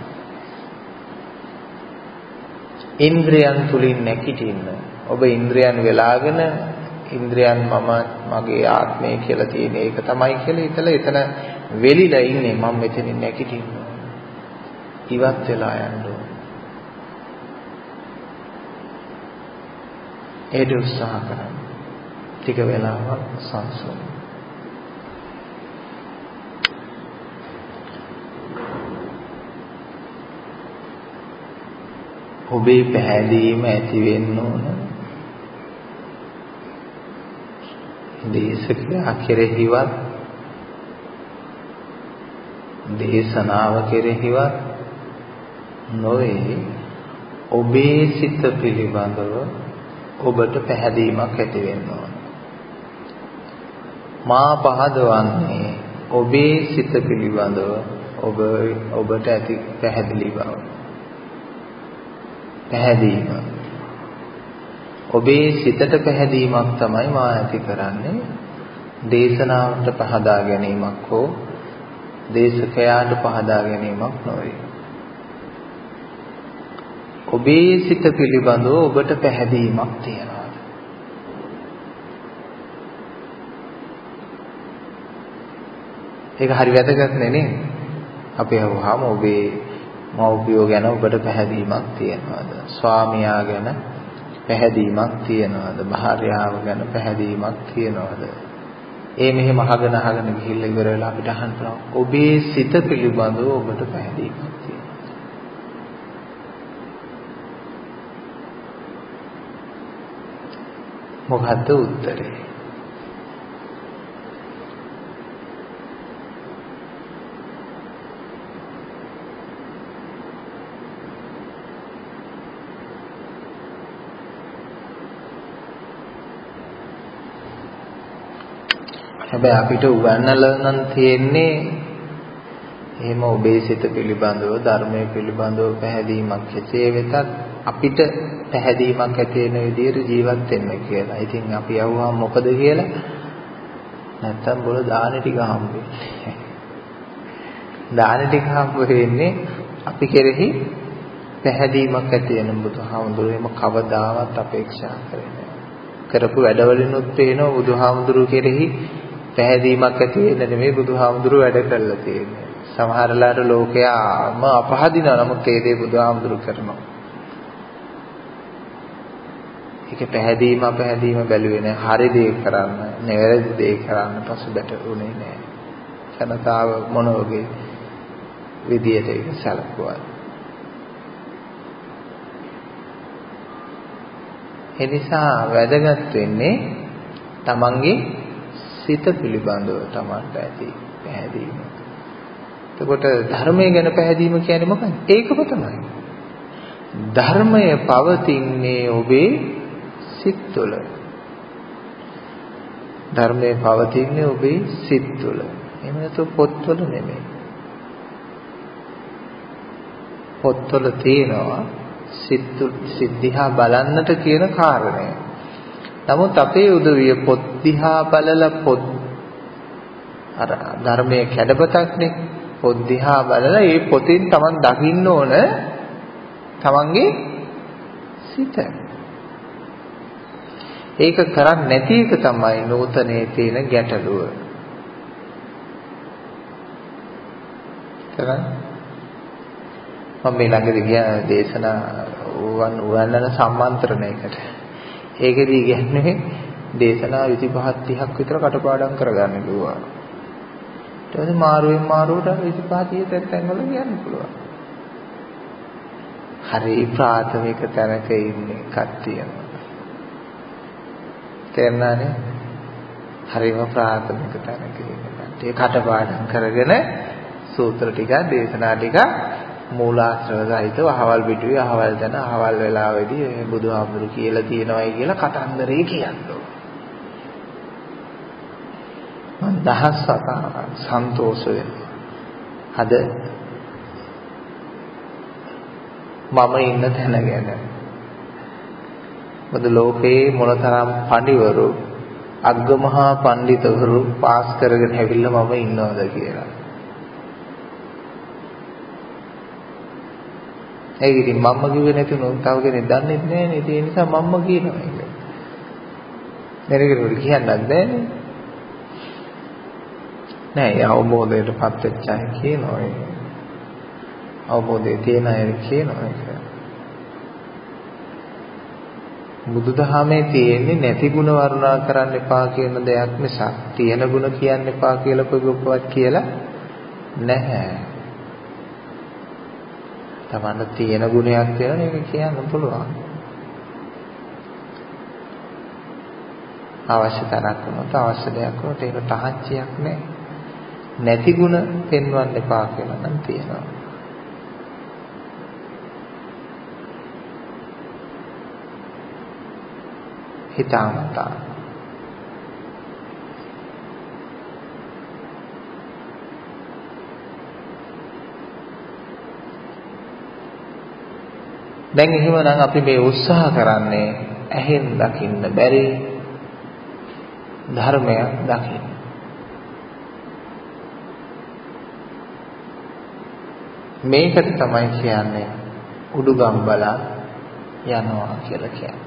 ඉන්ද්‍රයන් තුලින් නැගිටින්න. ඔබ ඉන්ද්‍රයන් වෙලාගෙන ඉන්ද්‍රයන් මම මගේ ආත්මය කියලා තියෙන ඒක තමයි කියලා හිතලා එතන වෙලිලා ඉන්නේ. මම මෙතනින් නැගිටින්න ඉවත් වෙලා යන්න ඕන. ඒට උත්සාහ කරන්න. ටික වෙලාවක් සංසුන්. ඔබේ පැහැදීම ඇති වෙන්න ඕන. දේශකයා කෙරෙහිවත් දේශනාව කෙරෙහිවත් නොවේ ඔබේ සිත පිළිබඳව ඔබට පැහැදීමක් ඇති වෙන්න ඕන. මා පහදවන්නේ ඔබේ සිත පිළිබඳව ඔබ ඔබට ඇති පැහැදිලි බව. පැහැදීම. ඔබේ සිතට පැහැදීමක් තමයි මා ඇති කරන්නේ. දේශනාවට පහදා ගැනීමක් හෝ දේශකයාට පහදා ගැනීමක් නොවේ. ඔබේ සිත පිළිබඳව ඔබට පැහැදීමක් තියෙනවා. ඒක හරි වැදගත් නේ. අපි අහුවාම ඔබේ මව්පියෝ ගැන ඔබට පැහැදීමක් තියෙනවද? ස්වාමියා ගැන පැහැදීමක් තියෙනවද? භාර්යාව ගැන පැහැදීමක් තියෙනවද? ඒ මෙහෙම අහගෙන අහගෙන ගිහිල්ලා ඉවර වෙලා අපිට අහන්න පුළුවන් ඔබේ සිත පිළිබඳව ඔබට පැහැදීමක් තියෙනවද? මොකද්ද උත්තරේ? හැබැයි අපිට උගන්වලා නම් තියෙන්නේ එහෙම ඔබේ සිත පිළිබඳව ධර්මයේ පිළිබඳව පැහැදීමක් කෙසේ වෙතත් අපිට පැහැදීමක් ඇති වෙන විදිහට ජීවත් වෙන්න කියලා. ඉතින් අපි යවුවා මොකද කියලා? නැත්තම් බොල දාන ටික හම්බෙන්නේ. දාන ටික හම්බ වෙන්නේ අපි කෙරෙහි පැහැදීමක් ඇති වෙන බුදුහාමුදුරුවෝම කවදාවත් අපේක්ෂා කරන්නේ නැහැ. කරපු වැඩවලිනුත් පේනවා බුදුහාමුදුරුවෝ කෙරෙහි පැහැදීමක් ඇති වෙන නෙමෙයි බුදුහාමුදුරුවෝ වැඩ කරලා තියෙන්නේ. සමහරලාට ලෝකයාම අපහදිනවා නමුත් ඒ දේ බුදුහාමුදුරුවෝ කරනවා. ඒක පැහැදීම අපහැදීම බැලුවේ නෑ. හරි දේ කරන්න, නිවැරදි දේ කරන්න පසුබට උනේ නෑ. ජනතාව මොන වගේ විදියට ඒක සැලකුවා. ඒ නිසා වැදගත් වෙන්නේ තමන්ගේ සිත පිළිබඳව තමන්ට ඇති පැහැදීම. එතකොට ධර්මයේ ගැන පැහැදීම කියන්නේ මොකක්ද? ඒකම තමයි. ධර්මය පවතින්නේ ඔබේ සිත් තුළ. ධර්මය පවතින්නේ ඔබේ සිත් තුළ. එහෙම නැතු පොත්වල නෙමෙයි. පොත්වල තියෙනවා සිත් සිත් දිහා බලන්නට කියන කාරණය. නමුත් අපේ උදවිය පොත් දිහා බලලා පොත් අර ධර්මයේ කැඩපතක්නේ. පොත් දිහා බලලා ඒ පොතෙන් Taman දකින්න ඕන තමන්ගේ සිත. ඒක කරන්නේ නැති එක තමයි නූතනයේ තියෙන ගැටලුව. කරන්නේ මම මේ ළඟදී ගියා දේශනා වන් උගන්වන සම්මන්ත්‍රණයකට. ඒකෙදී කියන්නේ දේශනා විසිපහ තිහක් විතර කටපාඩම් කරගන්න කිව්වා. ඊට පස්සේ මාරුවෙන් මාරුවට විසිපහ තිහ තැන් වල කියන්න පුළුවන්. හරි ප්‍රාථමික තැනක ඉන්නේ කට්ටියම. තේරුණානේ? හරිම ප්‍රාථමික තැනක ඉන්නේ කට්ටිය කටපාඩම් කරගෙන සූත්‍ර ටික දේශනා ටික මූලාශ්‍රව සහිතව අහවල් පිටුවේ අහවල් තැන අහවල් වෙලාවේදී බුදුහාමුදුරු කියලා තියෙනවායි කියලා කතන්දරේ කියනවා. මම දහස් වතාවක් සන්තෝෂ වෙනවා. අද මම ඉන්න තැන ගැන. මොකද ලෝකේ මොනතරම් පඬිවරු අග්ගමහා පඬිතුවරු පාස් කරගෙන ඇවිල්ලා මම ඉන්නවද කියලා. ඒක ඉතින් මම්ම කිව්වේ නැතුනොත් තව කෙනෙක් දන්නේ නැහැ නේ. ඒ නිසා මම්ම කියනවා ඒක. මෙරේකට කියන්නත් බෑනේ. නෑ අවබෝධයටපත් වෙච්ච අය කියනවා ඒක. අවබෝධය තියෙන අය කියනවා ඒක. බුදුදහමේ තියෙන්නේ නැති ಗುಣ වර්ණනා කරන්න එපා කියන දෙයක් මිසක් තියෙන ಗುಣ කියන්න එපා කියලා කොයිකවත් කියලා නැහැ. තමන්න තියෙන ගුණයක් කියලා ඒක කියන්න පුළුවන්. අවශ්‍ය තරක් වුණොත් අවශ්‍ය දෙයක් වුණොත් ඒක තහංචියක් නෑ. නැති ಗುಣ පෙන්වන්න එපා කියලා නම් තියෙනවා. හිතාමතා දැන් එහෙමනම් අපි මේ උත්සාහ කරන්නේ ඇහෙන් දකින්න බැරි ධර්මයක් දකින්න. මේකට තමයි කියන්නේ උඩුගම් බලා යනවා කියලා කියන්නේ.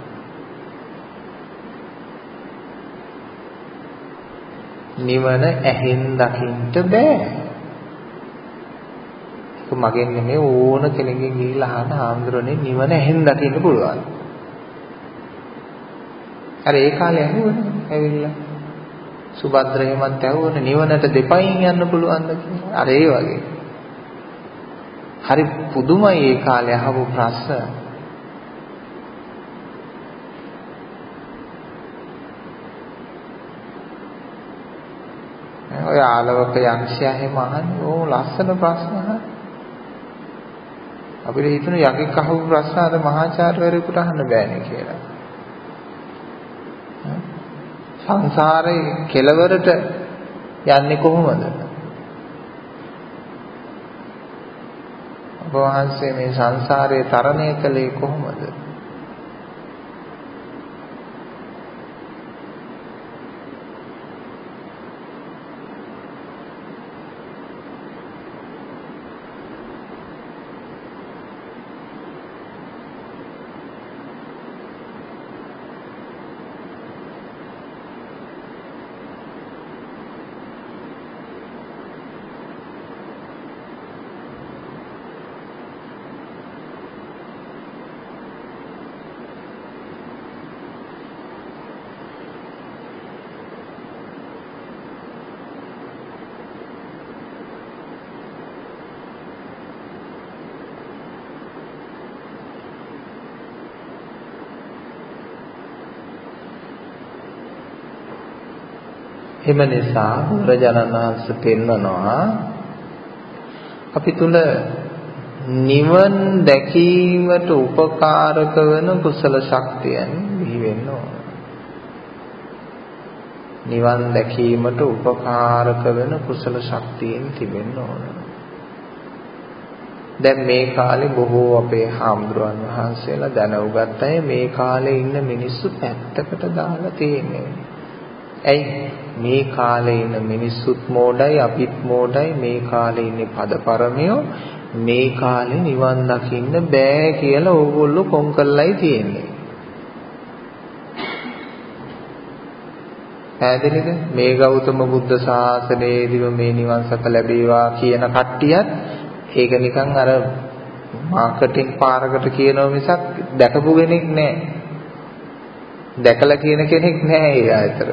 නිවන ඇහෙන් දකින්න බෑ. ඒක මගෙන් නෙමෙයි ඕන කෙනෙක්ගෙන් ගිහිල්ලා අහන ආන්දරනේ නිවන ඇහෙන් දකින්න පුළුවන්. අර ඒ කාලේ ඇහුවනේ ඇවිල්ලා. සුභද්‍ර එහෙමත් ඇහුවනේ නිවනට දෙපයින් යන්න පුළුවන්ද කියලා. අර ඒ වගේ. හරි පුදුමයි ඒ කාලේ අහපු ප්‍රශ්න. ඔය ආලවක යක්ෂයා එහෙම අහන්නේ ඕ ලස්සන ප්‍රශ්න අහන. අපිට හිතුණු යකෙක් අහපු ප්‍රශ්න අර මහාචාර්යවරයෙකුට අහන්න බෑනේ කියලා. සංසාරේ කෙලවරට යන්නේ කොහොමද? ඔබ වහන්සේ මේ සංසාරේ තරණය කළේ කොහොමද? එම නිසා බුදුරජාණන් වහන්සේ පෙන්වනවා අපි තුල නිවන් දැකීමට උපකාරක වෙන කුසල ශක්තියෙන් බිහි වෙන්න ඕන. නිවන් දැකීමට උපකාරක වෙන කුසල ශක්තියෙන් තිබෙන්න ඕන. දැන් මේ කාලේ බොහෝ අපේ හාමුදුරන් වහන්සේලා දැනුගත් අය මේ කාලේ ඉන්න මිනිස්සු පැත්තකට දාලා තියෙන්නේ. ඇයි මේ කාලේ ඉන්න මිනිස්සුත් මෝඩයි අපිත් මෝඩයි මේ කාලේ ඉන්නේ පදපරමයෝ මේ කාලේ නිවන් දකින්න බෑ කියලා ඕගොල්ලෝ කොන් කරලායි තියෙන්නේ. පැහැදිලිද? මේ ගෞතම බුද්ධ ශාසනයේදීම මේ නිවන් සැප ලැබේවා කියන කට්ටියත් ඒක නිකන් අර මාකටිං පාරකට කියනවා මිසක් දැකපු කෙනෙක් නෑ. දැකලා කියන කෙනෙක් නෑ ඒ අතර.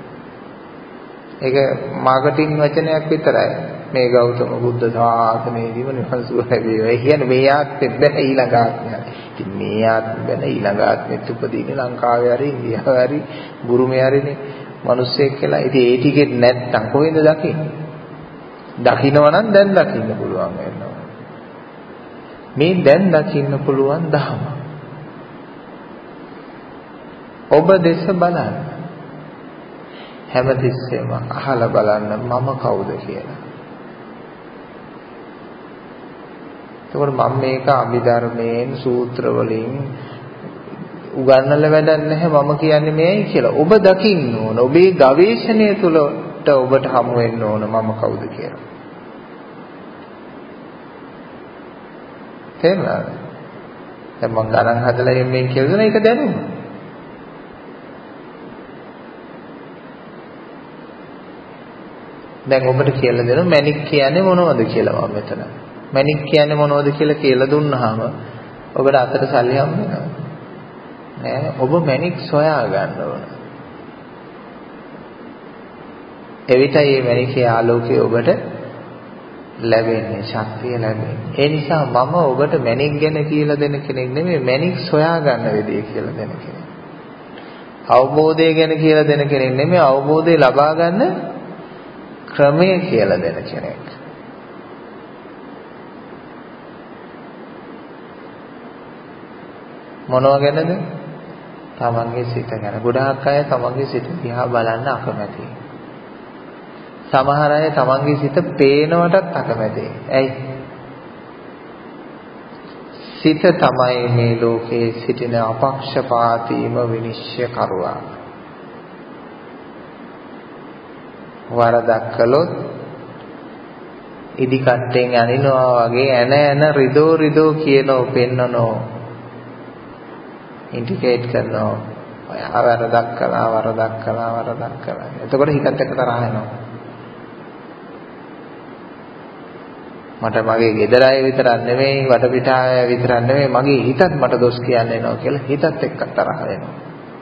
ඒක මාකටිං වචනයක් විතරයි. මේ ගෞතම බුද්ධ ශාසනයේදීම නිවන් සුව ලැබේවා. ඒ කියන්නේ මේ ආත්මෙත් බෑ ඊළඟ ආත්මෙත්. ඉතින් මේ ආත්මෙ බෑ ඊළඟ ආත්මෙත් උපදීන්නේ ලංකාවේ හරි ඉන්දියාවේ හරි බුරුමේ හරිනේ මිනිස්සෙක් කියලා. ඉතින් ඒ ටිකෙත් නැත්තම් කොහෙන්ද දකින්නේ? දකින්නවා නම් දැන් දකින්න පුළුවන් වෙනවා. මේ දැන් දකින්න පුළුවන් ධහම. ඔබ දෙස බලන්න. හැමතිස්සෙම අහලා බලන්න මම කවුද කියලා. එතකොට මම මේක අභිධර්මයෙන් සූත්‍ර වලින් උගන්වල වැඩක් නැහැ මම කියන්නේ මේයි කියලා. ඔබ දකින්න ඕන. ඔබේ ගවේෂණය තුළට ඔබට හමු වෙන්න ඕන මම කවුද කියලා. තේරුණාද? දැන් මම ගණන් හදලා එම්ෙන් කියලා දුන්නා ඒක දැනුම. දැන් ඔබට කියලා දෙනවා මැණික් කියන්නේ මොනවද කියලා මම මෙතන. මැණික් කියන්නේ මොනවද කියලා කියලා දුන්නාම ඔබට අතට සල්ලි හම්බ වෙනවා. නෑ ඔබ මැණික් සොයා ගන්න ඕන. එවිටයි මේ මැණිකේ ආලෝකය ඔබට ලැබෙන්නේ, ශක්තිය ලැබෙන්නේ. ඒ නිසා මම ඔබට මැණික් ගැන කියලා දෙන කෙනෙක් නෙමෙයි මැණික් සොයා ගන්න විදිය කියලා දෙන කෙනෙක්. අවබෝධය ගැන කියලා දෙන කෙනෙක් නෙමෙයි අවබෝධය ලබා ගන්න ක්‍රමය කියලා දෙන කෙනෙක්. මොනවා ගැනද? තමන්ගේ සිත ගැන. ගොඩාක් අය තමන්ගේ සිත දිහා බලන්න අකමැතියි. සමහර අය තමන්ගේ සිත පේනවටත් අකමැතියි. ඇයි? සිත තමයි මේ ලෝකයේ සිටින අපක්ෂපාතීම විනිශ්චය කරුවා. වරදක් කළොත් ඉදි කට්ටෙන් අනිනවා වගේ ඇන ඇන රිදෝ රිදෝ කියනෝ පෙන්නනෝ ඉන්ඩිකේට් කරනවා. ඔයා වරදක් කළා වරදක් කළා වරදක් කළා. එතකොට හිතත් එක්ක තරහ එනවා. මට මගේ ගෙදර අය විතරක් නෙමෙයි වටපිටාව අය විතරක් නෙමෙයි මගේ හිතත් මට දොස් කියන්න එනවා කියලා හිතත් එක්ක තරහ වෙනවා.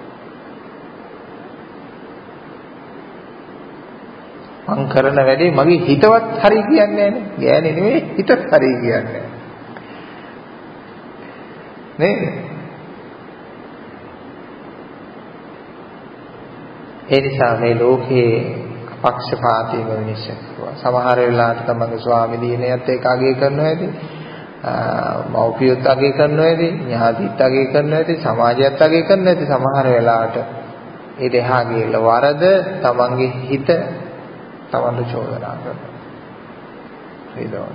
මං කරන වැඩේ මගේ හිතවත් හරි කියන්නේ නැහැ නේ. ගෑනේ නෙමෙයි හිතත් හරි කියන්නේ. නේද? ඒ නිසා මේ ලෝකේ අපක්ෂපාතීව විනිශ්චය කරනවා. සමහර වෙලාවට තමන්ගේ ස්වාමි දිනයත් ඒක අගය කරනවා ඇති. මව්පියොත් අගය කරනවා ඇති. ඥාතිත් අගය කරනවා ඇති. සමාජයත් අගය කරනවා ඇති. සමහර වෙලාවට ඒ දෙහා ගිහලා වරද තමන්ගේ හිත තමන්ට චෝදනා කරනවා. හරිද?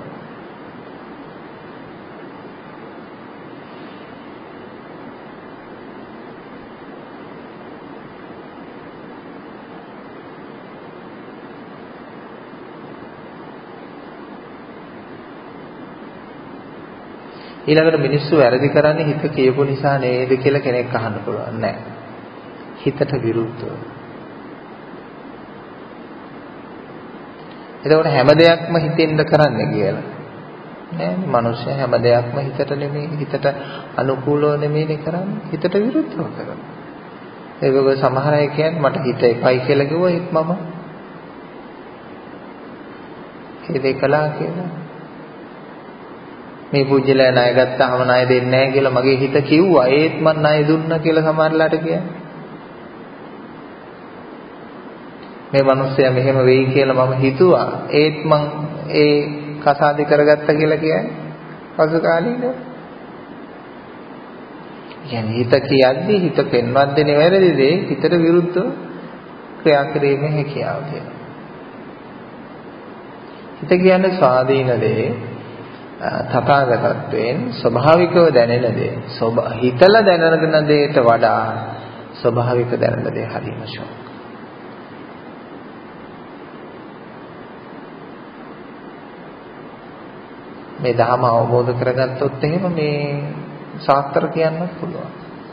ඊළඟට මිනිස්සු වැරදි කරන්නේ හිත කියපු නිසා නේද කියලා කෙනෙක් අහන්න පුළුවන් නෑ. හිතට විරුද්ධව. එතකොට හැම දෙයක්ම හිතෙන්ද කරන්නේ කියලා. නෑනේ මිනිස්සු හැම දෙයක්ම හිතට නෙමෙයි හිතට අනුකූලව නෙමෙයිනේ කරන්නේ. හිතට විරුද්ධව කරනවා. ඒක සමහර අය කියන්නේ මට හිත එපයි කියලා කිව්වා ඒත් මම ඒ දෙකලා කියලා. මේ පුජ්‍යලයා ණය ගත්තාම ණය දෙන්නේ නැහැ කියලා මගේ හිත කිව්වා. ඒත් මං ණය දුන්නා කියලා සමහරලාට කියන්නේ. මේ මිනිස්සයා මෙහෙම වෙයි කියලා මම හිතුවා. ඒත් මං ඒ කසාදේ කරගත්තා කියලා කියන්නේ. පසු කාලීනව. يعني හිත කියද්දී හිත පෙන්වත් දෙන වැරදි දේ හිතට විරුද්ධව ක්‍රියා කිරීමේ හැකියාව තියෙනවා. හිත කියන්නේ ස්වාධීන දේ, තථාගතත්වයෙන් ස්වභාවිකව දැනෙන දේ. හිතලා දැනගෙන දේට වඩා ස්වභාවික දැනෙන දේ හරිම ෂෝක්. මේ ධර්ම අවබෝධ කරගත්තොත් එහෙම මේ ශාස්ත්‍ර කියන්නත් පුළුවන්.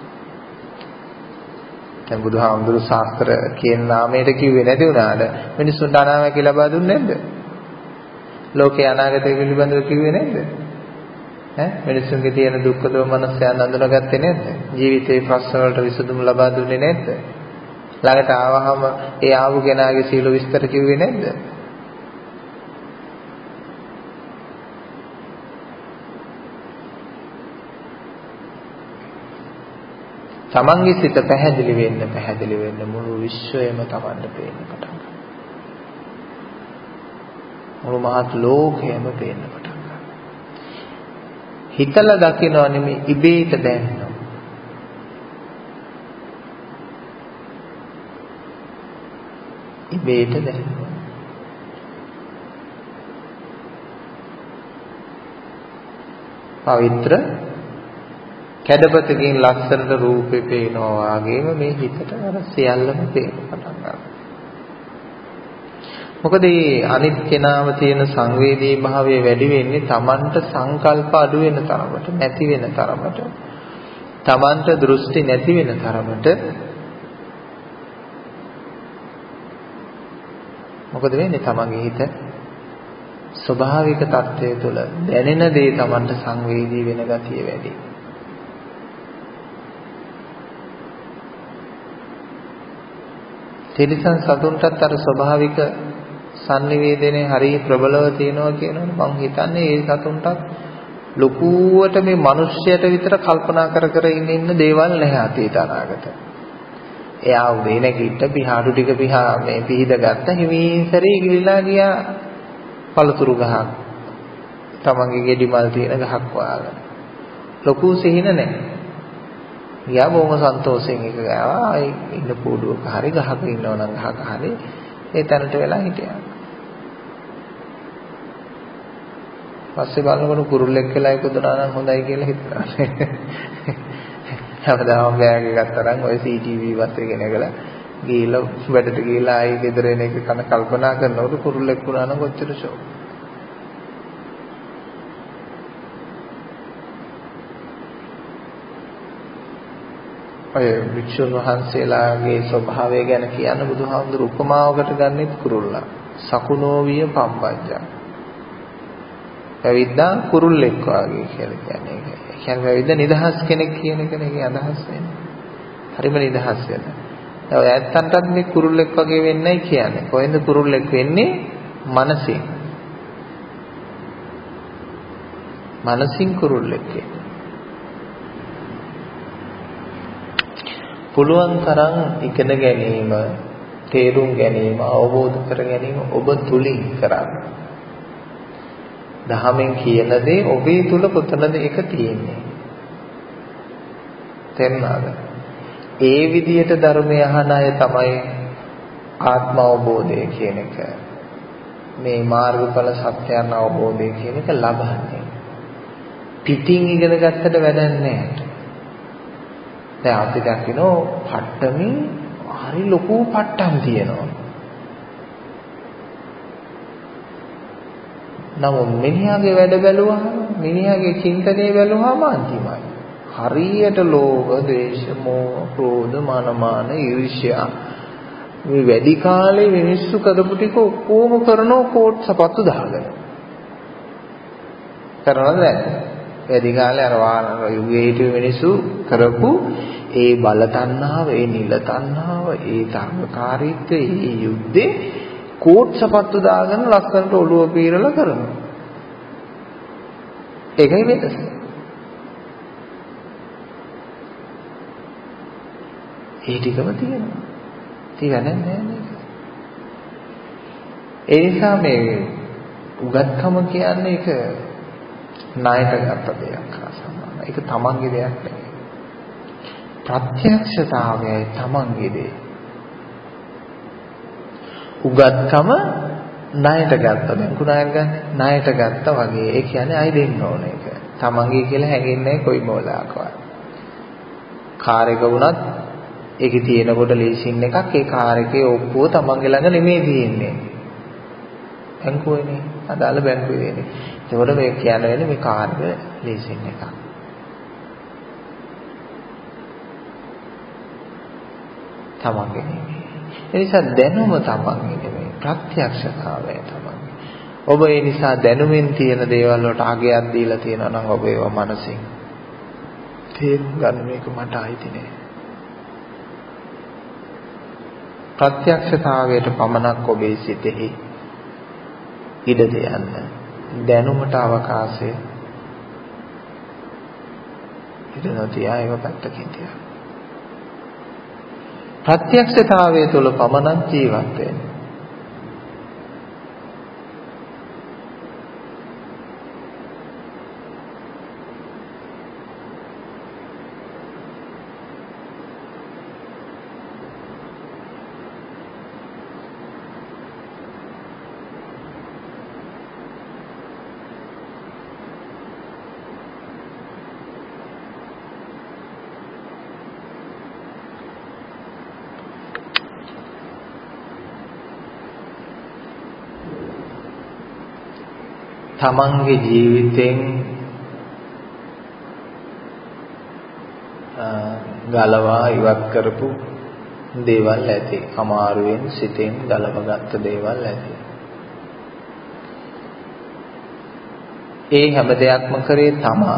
දැන් බුදුහාමුදුරු ශාස්ත්‍ර කියන නාමයට කිව්වේ නැති වුණාට මිනිස්සුන්ට අනාවැකි ලබා දුන්නේ නැද්ද? ලෝකේ අනාගතය පිළිබඳව කිව්වේ නැද්ද? ඈ මිනිස්සුන්ගේ තියෙන දුක්ඛ දෝමනස්යන් අඳුනගත්තේ නැද්ද? ජීවිතේ ප්‍රශ්න වලට විසඳුම් ලබා දුන්නේ නැද්ද? ළඟට ආවහම ඒ ආපු කෙනාගේ සීල විස්තර කිව්වේ නැද්ද? තමන්ගේ සිත පැහැදිලි වෙන්න පැහැදිලි වෙන්න මුළු විශ්වයම තමන්ට පේන්න පටන් ගන්නවා. මුළු මහත් ලෝකයම පේන්න පටන් ගන්නවා. හිතලා දකිනවා නෙමෙයි ඉබේට දැනෙනවා. ඉබේට දැනෙනවා. පවිත්‍ර කැඩපතකින් ලස්සනට රූපේ පේනවා වගේම මේ හිතට අර සියල්ලම පේන්න පටන් ගන්නවා. මොකද මේ අනිත් කෙනාව තියෙන සංවේදී භාවය වැඩි වෙන්නේ Tamanට සංකල්ප අඩු වෙන තරමට, නැති වෙන තරමට, Tamanට දෘෂ්ටි නැති වෙන තරමට. මොකද වෙන්නේ? Tamanගේ හිත ස්වභාවික தත්ත්වය තුළ දැනෙන දේ Tamanට සංවේදී වෙන ගතිය වැඩි. තිරිසන් සතුන්ටත් අර ස්වභාවික sannivedanaye හරිය ප්‍රබලව තියෙනවා කියනවනේ මම හිතන්නේ ඒ සතුන්ටත් ලොකුවට මේ මිනිස්සයට විතර කල්පනා කර කර ඉන්න ඉන්න දේවල් නැහැ අතීත අනාගත. එයා උදේ නැගිට පිහාඩු ටික පිහා මේ පිහිද ගත්ත හිමීසරේ ගිලිලා ගියා පළතුරු ගහක්. තමන්ගේ ගෙඩි මල් තියෙන ගහක් වාලා. ලොකු සිහින නැහැ. ගියා බොහොම සන්තෝෂෙන් එක ගාවා ඉන්න කූඩුවක හරි ගහක ඉන්නව නම් ගහක හරි ඒ තැනට වෙලා හිටියා. පස්සේ බලනකොට කුරුල්ලෙක් වෙලා ඉපදුනා නම් හොඳයි කියලා හිතනවා. හැමදාම බෑග් එකක් තරම් ඔය සී ටී වී බස් එකේ නැගලා ගිහලා වැඩට ගිහලා ආයේ ගෙදර එන එක කන කල්පනා කරනකොට කුරුල්ලෙක් වුණා නම් කොච්චර ෂෝක්. ඔය වික්ෂුන් වහන්සේලාගේ ස්වභාවය ගැන කියන බුදුහාමුදුරු උපමාවකට ගන්නෙත් කුරුල්ලා. සකුණෝවිය පම්බජ්ජා. පැවිද්දා කුරුල්ලෙක් වගේ කියලා කියන්නේ. ඒ කියන්නේ පැවිද්ද නිදහස් කෙනෙක් කියන එකනේ ඒකේ අදහස් වෙන්නේ. හරිම නිදහස් වෙන. ඒ ඔය ඇත්තන්ටත් මේ කුරුල්ලෙක් වගේ වෙන්නයි කියන්නේ. කොහෙන්ද කුරුල්ලෙක් වෙන්නේ? මනසින්. මනසින් කුරුල්ලෙක් වෙන්නේ. පුළුවන් තරම් ඉගෙන ගැනීම, තේරුම් ගැනීම, අවබෝධ කර ගැනීම ඔබ තුලින් කරන්න. දහමෙන් කියන දේ ඔබේ තුල කොතනද ඒක තියෙන්නේ? තේරුණාද? ඒ විදියට ධර්මය අහන අය තමයි ආත්ම අවබෝධය කියන එක, මේ මාර්ගඵල සත්‍යයන් අවබෝධය කියන එක ලබන්නේ. පිටින් ඉගෙන ගත්තට වැඩක් නැහැ. දැන් අපි දකිනවා පට්ටමින් හරි ලොකු පට්ටම් තියෙනවා. නමුත් මිනිහාගේ වැඩ බැලුවහම, මිනිහාගේ චින්තනය බැලුවහම අන්තිමයි. හරියට ලෝභ, ද්වේෂ, මෝහ, ක්‍රෝධ, මානමාන, ඊර්ෂ්‍යා මේ වැඩි කාලේ මිනිස්සු කරපු ටික ඔක්කොම කරනෝ කෝට් සපත්තු දාගෙන. කරනවද නැද්ද? වැඩි කාලේ අර වාන යුගයේ හිටපු මිනිස්සු කරපු ඒ බල තණ්හාව, ඒ නිල තණ්හාව, ඒ තරඟකාරීත්වය, ඒ යුද්ධේ කෝට් සපත්තු දාගෙන ලස්සනට ඔළුව පීරලා කරනවා. ඒකයි වෙනස. ඒ ටිකම තියෙනවා. තියන්නේ නැහැ නේද? ඒ නිසා මේ උගත්කම කියන්නේ ඒක ණයට ගත්ත දෙයක් හා සමානයි. ඒක තමන්ගේ දෙයක් නෙවෙයි. ප්‍රත්‍යක්ෂතාවයයි තමන්ගේ දේ. උගත්කම ණයට ගත්ත බැංකු ණයක් ගන්න ණයට ගත්තා වගේ. ඒ කියන්නේ අය දෙන්න ඕන එක. තමන්ගේ කියලා හැගෙන්නේ කොයි මොලාකවත්. කාර් එක වුණත් ඒකේ තියෙනකොට ලීසින් එකක් ඒ කාර් එකේ ඔප්පුව තමන්ගේ ළඟ නෙමෙයි තියෙන්නේ. බැංකුවේනේ. අදාළ බැංකුවේ දෙන්නේ. ඒකවල මේ කියන්නේ මේ කාර් එක ලීසින් එකක්. තමන්ගේ නෙමෙයි. ඒ නිසා දැනුම තමන්ගේ නෙමෙයි. ප්‍රත්‍යක්ෂතාවය තමන්ගේ. ඔබ ඒ නිසා දැනුමින් තියෙන දේවල් වලට අගයක් දීලා තියෙනවා නම් ඔබ ඒවා මනසින් තේරුම් ගන්න මේක මට අයිති නෑ. ප්‍රත්‍යක්ෂතාවයට පමණක් ඔබේ සිතෙහි ඉඩ දෙන්න. දැනුමට අවකාශය ඉඩ නොතියා ඒක පැත්තකින් තියන්න. ප්‍රත්‍යක්ෂතාවය තුළ පමණක් ජීවත් වෙන්න. තමන්ගේ ජීවිතෙන් ගලවා ඉවත් කරපු දේවල් ඇති. අමාරුවෙන් සිතෙන් ගලවගත්ත දේවල් ඇති. ඒ හැම දෙයක්ම කරේ තමා.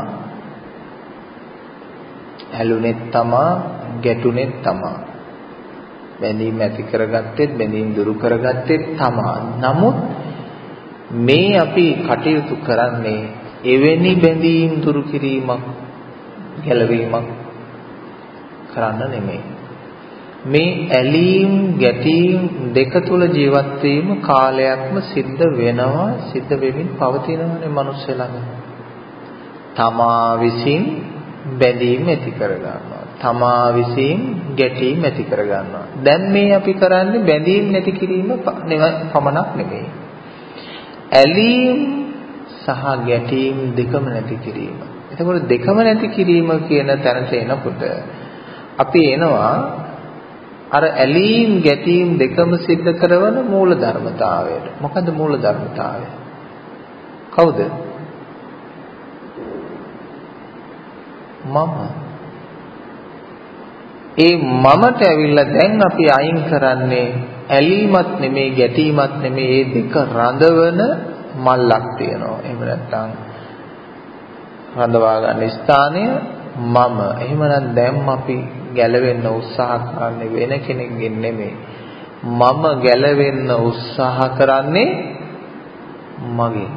ඇලුනෙත් තමා, ගැටුනෙත් තමා. බැඳීම් ඇති කරගත්තෙත්, බැඳීම් දුරු කරගත්තෙත් තමා. නමුත් මේ අපි කටයුතු කරන්නේ එවැනි බැඳීම් දුරු කිරීමක්, ගැලවීමක් කරන්න නෙමෙයි. මේ ඇලීම් ගැටීම් දෙක තුල ජීවත් වීම කාලයක්ම සිද්ධ වෙනවා, සිද්ධ වෙමින් පවතිනවානේ මනුස්ස ළඟ. තමා විසින් බැඳීම් ඇති කර ගන්නවා. තමා විසින් ගැටීම් ඇති කර ගන්නවා. දැන් මේ අපි කරන්නේ බැඳීම් නැති කිරීම පමණක් නෙමෙයි. ඇලීම් සහ ගැටීම් දෙකම නැති කිරීම. එතකොට දෙකම නැති කිරීම කියන තැනට එනකොට අපි එනවා අර ඇලීම් ගැටීම් දෙකම සිද්ධ කරන මූල ධර්මතාවයට. මොකද්ද මූල ධර්මතාවය? කවුද? මම. ඒ මමට ඇවිල්ලා දැන් අපි අයින් කරන්නේ ඇලීමත් නෙමෙයි ගැටීමත් නෙමෙයි මේ දෙක රඳවන මල්ලක් තියෙනවා. එහෙම නැත්නම් රඳවා ගන්න ස්ථානය මම. එහෙමනම් දැන් අපි ගැලවෙන්න උත්සාහ කරන්නේ වෙන කෙනෙක්ගෙන් නෙමෙයි. මම ගැලවෙන්න උත්සාහ කරන්නේ මගේ.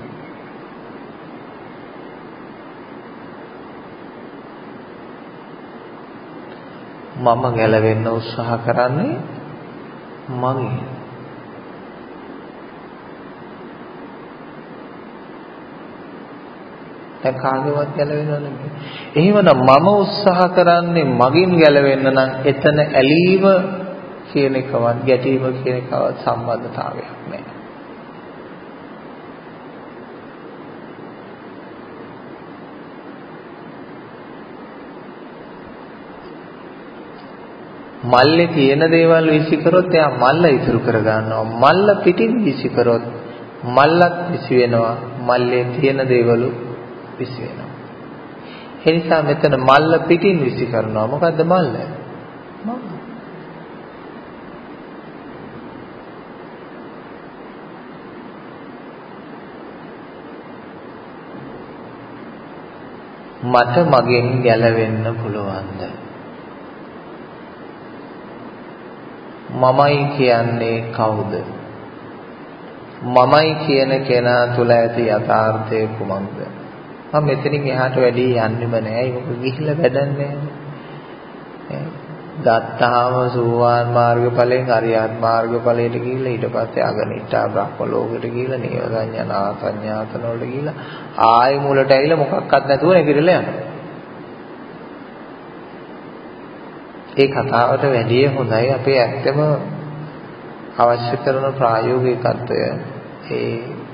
මම ගැලවෙන්න උත්සාහ කරන්නේ මගේ. දැන් කාගේවත් ගැලවෙනව නෙමෙයි. එහෙමනම් මම උත්සාහ කරන්නේ මගින් ගැලවෙන්න නම් එතන ඇලීම කියන එකවත් ගැටීම කියන එකවත් සම්බන්ධතාවයක් නැහැ. මල්ලේ තියෙන දේවල් විසි කරොත් එයා මල්ල ඉතුරු කර ගන්නවා. මල්ල පිටින් විසි කරොත් මල්ලත් විසි වෙනවා. මල්ලේ තියෙන දේවල් විසි වෙනවා. ඒ නිසා මෙතන මල්ල පිටින් විසි කරනවා. මොකද්ද මල්ල? මට මගෙන් ගැලවෙන්න පුළුවන්ද? මමයි කියන්නේ කවුද? මමයි කියන කෙනා තුල ඇති යථාර්ථය කුමක්ද? මම මෙතනින් එහාට වැඩි යන්නෙම නෑ. ඒක ගිහිල්ලා වැඩන්නේ නෑ. ගත්තාම සෝවාන් මාර්ගඵලයෙන් අරියත් මාර්ගඵලයට ගිහිල්ලා ඊට පස්සේ අගනිට්ඨා බ්‍රහ්ම ලෝකෙට ගිහිල්ලා නේව සංඥා නාසඤ්ඤාතන වලට ගිහිල්ලා ආයෙ මුලට ඇවිල්ලා මොකක්වත් නැතුව නැගිටලා යනවා. ඒ කතාවට වැඩිය හොඳයි අපේ ඇත්තම අවශ්‍ය කරන ප්‍රායෝගිකත්වය ඒ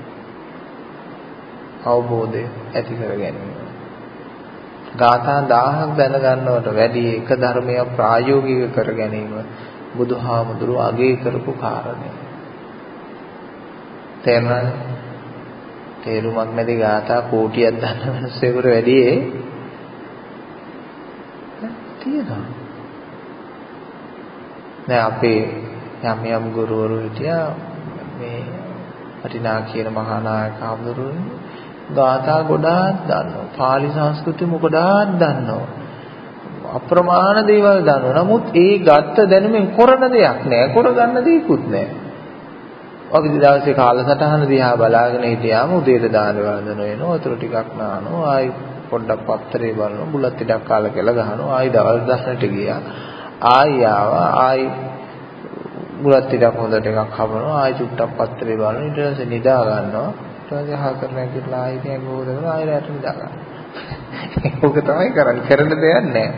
අවබෝධය ඇති කර ගැනීම. ගාථා දහයක් දැනගන්නවට වැඩි එක ධර්මයක් ප්‍රායෝගික කර ගැනීම බුදුහාමුදුරුවෝ අගය කරපු කාරණය. තේරුණාද? තේරුමක් නැති ගාථා කෝටියක් දන්න මිනිස්සුෙකුට වැඩි තියෙනවා. දැන් අපේ යම් යම් ගුරුවරු හිටියා මේ වටිනා කියන මහා නායක හඳුරුවෝ ගාථා ගොඩාක් දන්නවා. පාලි සංස්කෘතිය මොකටද දන්නවා. අප්‍රමාණ දේවල් දන්නවා. නමුත් ඒ ගත්ත දැනුමෙන් කරන දෙයක් නෑ. කරගන්න දෙයක්වත් නෑ. වගේ දවසේ කාලසටහන දිහා බලාගෙන හිටියාම උදේට දාන වන්දන වෙනවා. වතුර ටිකක් නානවා. ආයි පොඩ්ඩක් පත්තරේ බලනවා. බුලත් ටිකක් කාලා කියලා ගහනවා. ආයි දවල් දහසට ගියා. ආයි ආවා. ආයි බුලත් ටිකක් හොඳට එකක් හපනවා. ආයි චුට්ටක් පත්තරේ බලනවා. ඊට පස්සේ නිදා ගන්නවා. ඊට පස්සේ හා කරනවා කියලා ආයි ඉතින් ගෝද කරනවා. ආයි රැට නිදා ගන්නවා. ඒක තමයි කරන්නේ. කරන්න දෙයක් නැහැ.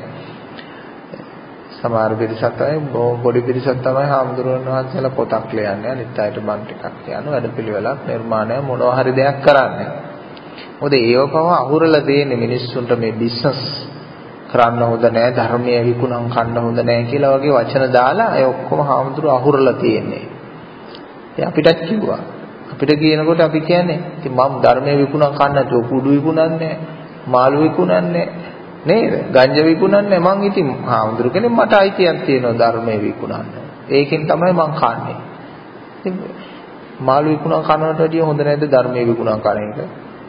සමහර පිරිසක් තමයි පොඩි පිරිසක් තමයි හාමුදුරුවෝ වහන්සේලා පොතක් ලියන්නේ. අනිත් අයට බන් ටිකක් කියනවා. වැඩපිළිවෙලක් නිර්මාණය මොනවා හරි දෙයක් කරන්නේ. මොකද ඒව පව අහුරලා තියෙන මිනිස්සුන්ට මේ බිස්නස් කරන්න හොඳ නැහැ, ධර්මයේ විකුණම් කන්න හොඳ නැහැ කියලා වගේ වචන දාලා ඒ ඔක්කොම හාමුදුරුවෝ අහුරලා තියෙන්නේ. ඒ අපිටත් කිව්වා. අපිට කියනකොට අපි කියන්නේ ඉතින් මම ධර්මයේ විකුණම් කන්න නැතුව කුඩු විකුණන්නේ, මාළු විකුණන්නේ නේද? ගංජා විකුණන්නේ මං ඉතින් හාමුදුරු කෙනෙක් මට අයිතියක් තියෙනවා ධර්මයේ විකුණන්න. ඒකෙන් තමයි මං කන්නේ. ඉතින් මාළු විකුණම් කනවට වඩා හොඳ නැද්ද ධර්මයේ විකුණම් කන එක?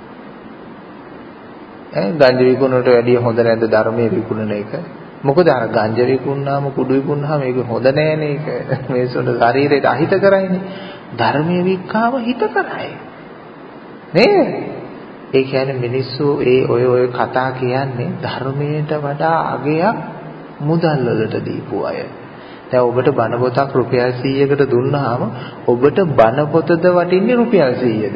ඈ ගංජා විකුණනට වැඩිය හොඳ නැද්ද ධර්මයේ විකුණන එක? මොකද අර ගංජා විකුණනාම කුඩු විකුණනාම ඒක හොඳ නෑනේ ඒක. මේසොට ශරීරයට අහිත කරයිනේ. ධර්මයේ වික්කාම හිත කරයි. නේද? ඒ කියන්නේ මිනිස්සු ඒ ඔය ඔය කතා කියන්නේ ධර්මයට වඩා අගයක් මුදල් වලට දීපු අය. දැන් ඔබට බණ පොතක් රුපියල් සීයකට දුන්නාම ඔබට බණ පොතද වටින්නේ රුපියල් සීයද?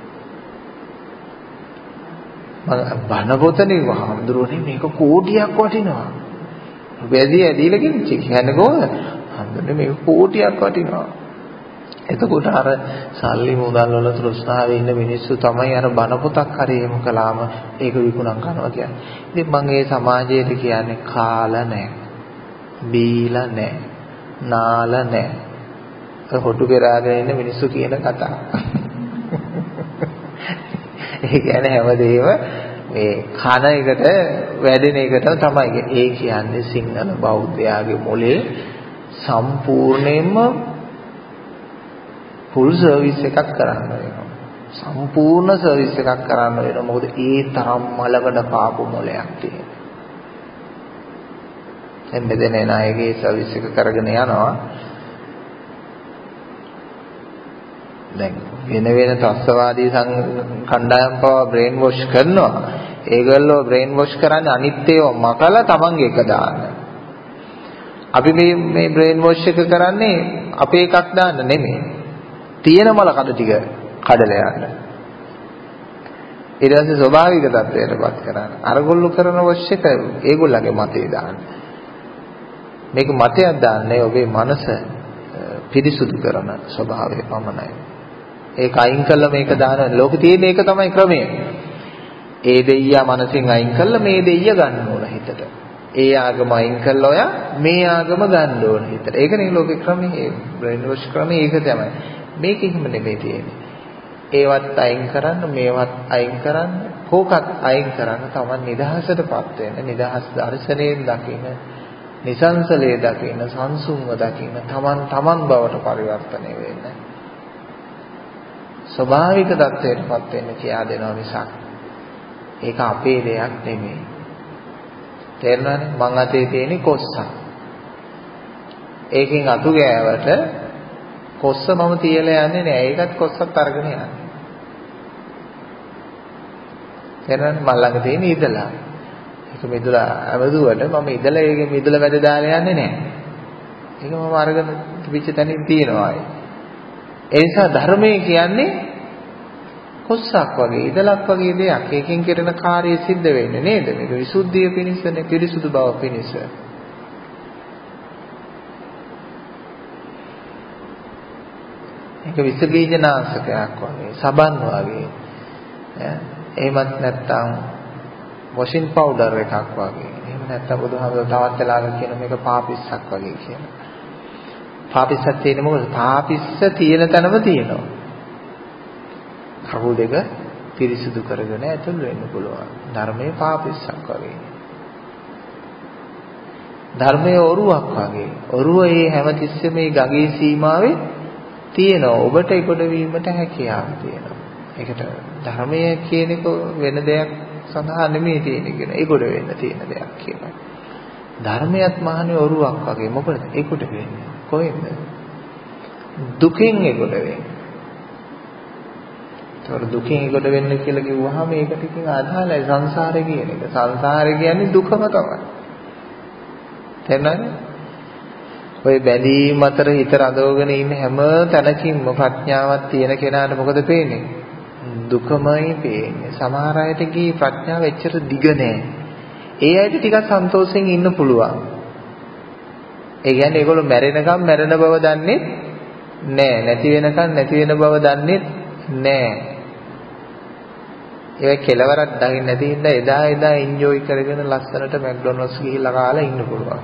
බණ පොතනේ වහඳුරෝනේ මේක කෝටියක් වටිනවා. රුපියල් දීලා කියන්නේ කොහොමද? හඳුන්නේ මේක කෝටියක් වටිනවා. එතකොට අර සල්ලි මුදල් වල තෘෂ්ණාවේ ඉන්න මිනිස්සු තමයි අර බණ පොතක් හරි එහෙම කළාම ඒක විකුණම් කරනවා කියන්නේ. ඉතින් මම ඒ සමාජයට කියන්නේ කාලා නැහැ. බීලා නැහැ. නාලා නැහැ. අර හොටු පෙරාගෙන ඉන්න මිනිස්සු කියන කතාව. ඒ කියන්නේ හැමදේම මේ කන එකට වැඩෙන එකට තමයි. ඒ කියන්නේ සිංහල බෞද්ධයාගේ මොලේ සම්පූර්ණයෙන්ම ෆුල් සර්විස් එකක් කරන්න වෙනවා. සම්පූර්ණ සර්විස් එකක් කරන්න වෙනවා. මොකද ඒ තරම් මලකඩ පාපු මොලයක් තියෙනවා. දැන් මෙතන නායකගේ සර්විස් එක කරගෙන යනවා. දැන් වෙන වෙන තස්වාදී කණ්ඩායම් පවා බ්‍රේන් වොෂ් කරනවා. ඒගොල්ලෝ බ්‍රේන් වොෂ් කරන්නේ අනිත් ඒවා මකලා තමන්ගේ එක දාන්න. අපි මේ මේ බ්‍රේන් වොෂ් එක කරන්නේ අපේ එකක් දාන්න නෙමෙයි. තියෙන මල කඩ ටික කඩලා යන්න. ඊට පස්සේ ස්වභාවික තත්ත්වයටපත් කරන්න. අරගොල්ලෝ කරන වොෂ් එක ඒගොල්ලන්ගේ මතේ දාන්න. මේක මතයක් දාන්නේ ඔබේ මනස පිරිසුදු කරන ස්වභාවය පමණයි. ඒක අයින් කළා මේක දාන ලෝකේ තියෙන එක තමයි ක්‍රමය. ඒ දෙයියා මනසින් අයින් කළා මේ දෙයියා ගන්න ඕන හිතට. ඒ ආගම අයින් කළා ඔයා මේ ආගම ගන්න ඕන හිතට. ඒකනේ ලෝකේ ක්‍රමය. බ්‍රේන් වොෂ් ක්‍රමය ඒක තමයි. මේක එහෙම නෙමෙයි තියෙන්නේ. ඒවත් අයින් කරන්න මේවත් අයින් කරන්න කෝකත් අයින් කරන්න තමයි නිදහසටපත් වෙන්න. නිදහස් දර්ශනයෙන් දකින්න, නිසංසලයේ දකින්න, සංසුන්ව දකින්න, තමන් තමන් බවට පරිවර්තනය වෙන්න. ස්වභාවික தත්ත්වයටපත් වෙන්න කියා දෙනවා මිසක් ඒක අපේ දෙයක් නෙමෙයි. තේරුණානේ? මං අතේ තියෙන කොස්සක්. ඒකෙන් අතු ගෑවට කොස්ස මම තියලා යන්නේ නෑ. ඒකත් කොස්සත් අරගෙන යන්නේ. එරන් මල් ළඟ තියෙන ඉදලා. ඒක මිදුලා ඇමදුවට මම ඉදලා ඒකේ මිදුලා වැඩ දාලා යන්නේ නෑ. ඒක මම අරගෙන තිබිච්ච තැනින් තියෙනවා. ඒ නිසා ධර්මයේ කියන්නේ කොස්සක් වගේ ඉදලක් වගේ දෙයක්. ඒකෙන් කරන කාර්යය සිද්ධ වෙන්නේ නේද? මේක විසුද්ධිය පිණිසනේ, පිරිසුදු බව පිණිස. ඒක විස බීජනාශකයක් වගේ, සබන් වගේ. එහෙමත් නැත්නම් වොෂින් පවුඩර් එකක් වගේ. එහෙම නැත්නම් බුදුහාමුදුරුවෝ තවත් වෙලාවක කියන මේක පාපිස්සක් වගේ කියලා. පාපිස්සක් තියෙන්නේ මොකද? පාපිස්ස තියෙන තැනම තියෙනවා. කරුණු දෙක පිරිසිදු කරගෙන ඇතුල් වෙන්න පුළුවන්. ධර්මයේ පාපිස්සක් වගේ. ධර්මයේ ඔරුවක් වගේ. ඔරුව ඒ හැමතිස්සෙම මේ ගගේ සීමාවේ තියෙනවා. ඔබට ඒකට වීමට හැකියාව තියෙනවා. ඒකට ධර්මය කියන එක වෙන දෙයක් සඳහා නෙමෙයි තියෙන්නේ කියන. ඒකට වෙන්න තියෙන දෙයක් කියනවා. ධර්මයත් මහන්නේ ඔරුවක් වගේ. මොකද ඒකට වෙන්නේ? කොහෙන්ද? දුකෙන් ඒකට වෙන්නේ. ඒතකොට දුකෙන් ඒකට වෙන්න කියලා කිව්වහම ඒකට ඉතින් අදාළයි සංසාරේ කියන එක. සංසාරේ කියන්නේ දුකම තමයි. තේරුණාද? ඔය බැඳීම් අතර හිත රඳවගෙන ඉන්න හැම තැනකින්ම ප්‍රඥාවක් තියෙන කෙනාට මොකද පේන්නේ? දුකමයි පේන්නේ. සමහර අයට කී ප්‍රඥාව එච්චර දිග නෑ. ඒ අයට ටිකක් සන්තෝෂෙන් ඉන්න පුළුවන්. ඒ කියන්නේ ඒගොල්ලෝ මැරෙනකම් මැරෙන බව දන්නේ නෑ. නැති වෙනකම් නැති වෙන බව දන්නේ නෑ. ඒ කෙලවරක් දකින්න නැති හින්දා එදා එදා එන්ජොයි කරගෙන ලස්සනට මැක්ඩොනල්ඩ්ස් ගිහිල්ලා කාලා ඉන්න පුළුවන්.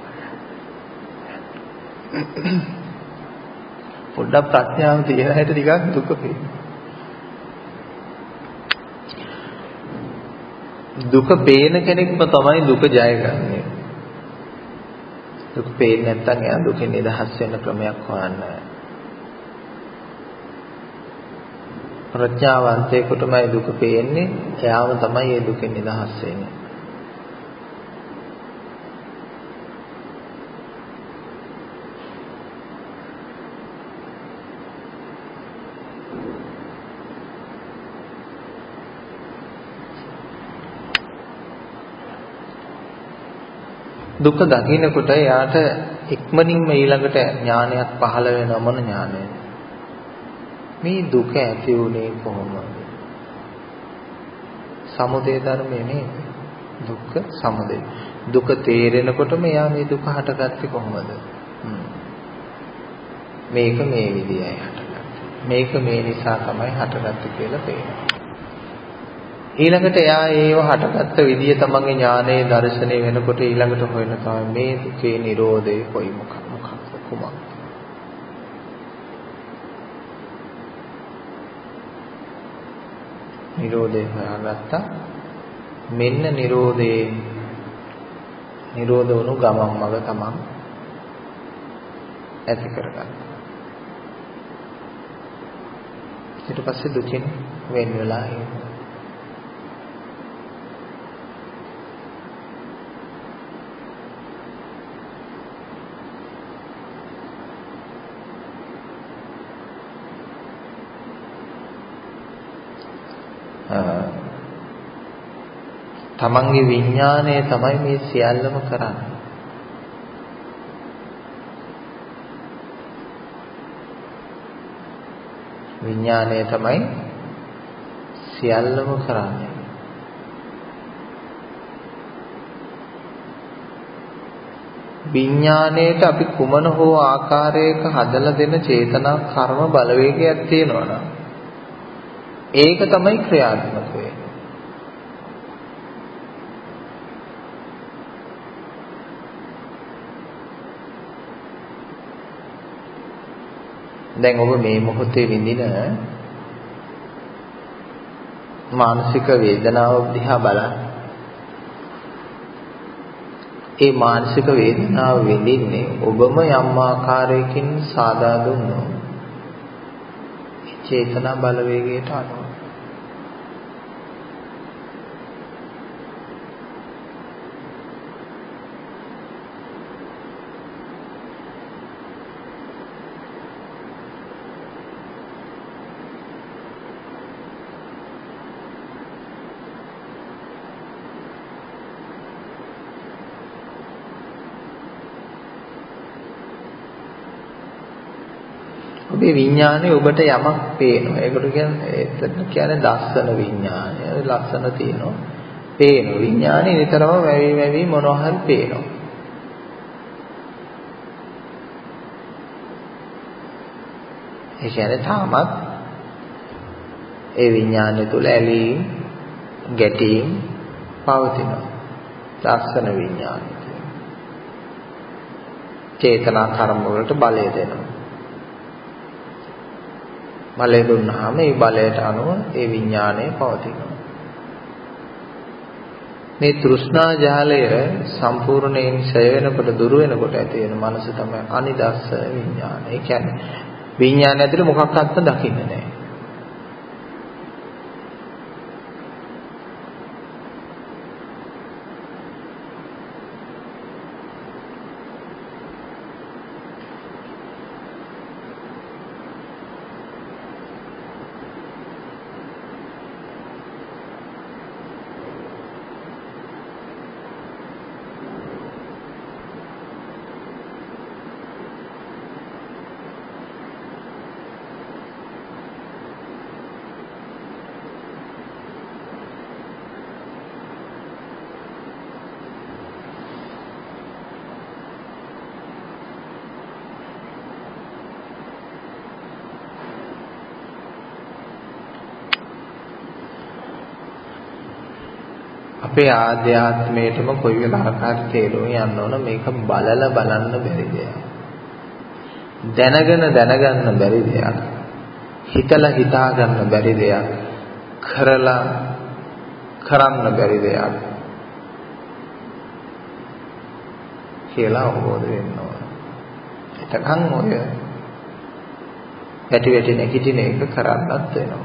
පොඩ්ඩක් ප්‍රඥාව තියෙන හැට ටිකක් දුක පේනවා. දුක පේන කෙනෙක්ම තමයි දුක ජයගන්නේ. දුක පේන්නේ නැත්නම් එයා දුකෙන් නිදහස් වෙන්න ක්‍රමයක් හොයන්නේ. ප්‍රඥාවන්තයෙකුටමයි දුක පේන්නේ. එයාම තමයි මේ දුකෙන් නිදහස් වෙන්නේ. දුක දකින්නකොට යාට ඉක්මනින්ම ඊළඟට ඥානයක් පහළ වෙන මොන ඥානයද? මේ දුක ඇති වුණේ කොහොමද? සමුදය ධර්මයේ නේද? දුක්ඛ සමුදය. දුක තේරෙනකොටම යා මේ දුක හටගත්තේ කොහොමද? මේක මේ විදියයි හටගත්තේ. මේක මේ නිසා තමයි හටගත්තේ කියලා පේනවා. ඊළඟට එයා ඒව හටගත්ත විදිය තමන්ගේ ඥානයේ දර්ශනය වෙනකොට ඊළඟට හොයන තමයි මේ දුකේ නිරෝධය කොයි මොකක් මොකක්ද කුමක්. නිරෝධය හොයාගත්තා. මෙන්න නිරෝධේ නිරෝධ වුණු ගමන් මඟ තමන් ඇති කරගන්න. ඊට පස්සේ දුකින් වෙන් වෙලා ඉන්න. තමන්ගේ විඥාණය තමයි මේ සියල්ලම කරන්නේ. විඥාණය තමයි සියල්ලම කරන්නේ. විඥාණයට අපි කුමන හෝ ආකාරයක හදලා දෙන චේතනා කර්ම බලවේගයක් තියෙනවා නම් ඒක තමයි ක්‍රියාත්මක වෙන්නේ. දැන් ඔබ මේ මොහොතේ විඳින මානසික වේදනාව දිහා බලන්න. ඒ මානසික වේදනාව විඳින්නේ ඔබම යම් ආකාරයකින් සාදා දුන්නොත් චේතනා බලවේගයට අනුව. ඔබේ විඥානේ ඔබට යමක් පේනවා. ඒකට කියන්නේ ඒකට කියන්නේ දස්සන විඥානය. ලස්සන තියෙනවා. පේනවා. විඥානේ නිතරම වැවි වැවි මොනවා හරි පේනවා. ඒ කියන්නේ තාමත් ඒ විඥානය තුළ ඇලීම් ගැටීම් පවතිනවා. දස්සන විඥානය. චේතනා කර්ම වලට බලය දෙනවා. බලය දුන්නාම ඒ බලයට අනුව ඒ විඥානය පවතිනවා. මේ තෘෂ්ණා ජාලය සම්පූර්ණයෙන් ඡය වෙනකොට දුර වෙනකොට ඇති වෙන මනස තමයි අනිදස්ස විඥානය. ඒ කියන්නේ විඥානය ඇතුලේ මොකක්වත්ම දකින්නේ නැහැ. අපේ ආධ්‍යාත්මයටම කොයි වෙලාවකරි තේරුම් යන්න ඕන මේක බලලා බලන්න බැරි දෙයක්. දැනගෙන දැනගන්න බැරි දෙයක්. හිතලා හිතා ගන්න බැරි දෙයක්. කරලා කරන්න බැරි දෙයක්. කියලා අවබෝධ වෙන්න ඕන. එතකන් ඔය පැටි වැටි නැගිටින එක කරන්නත් වෙනවා.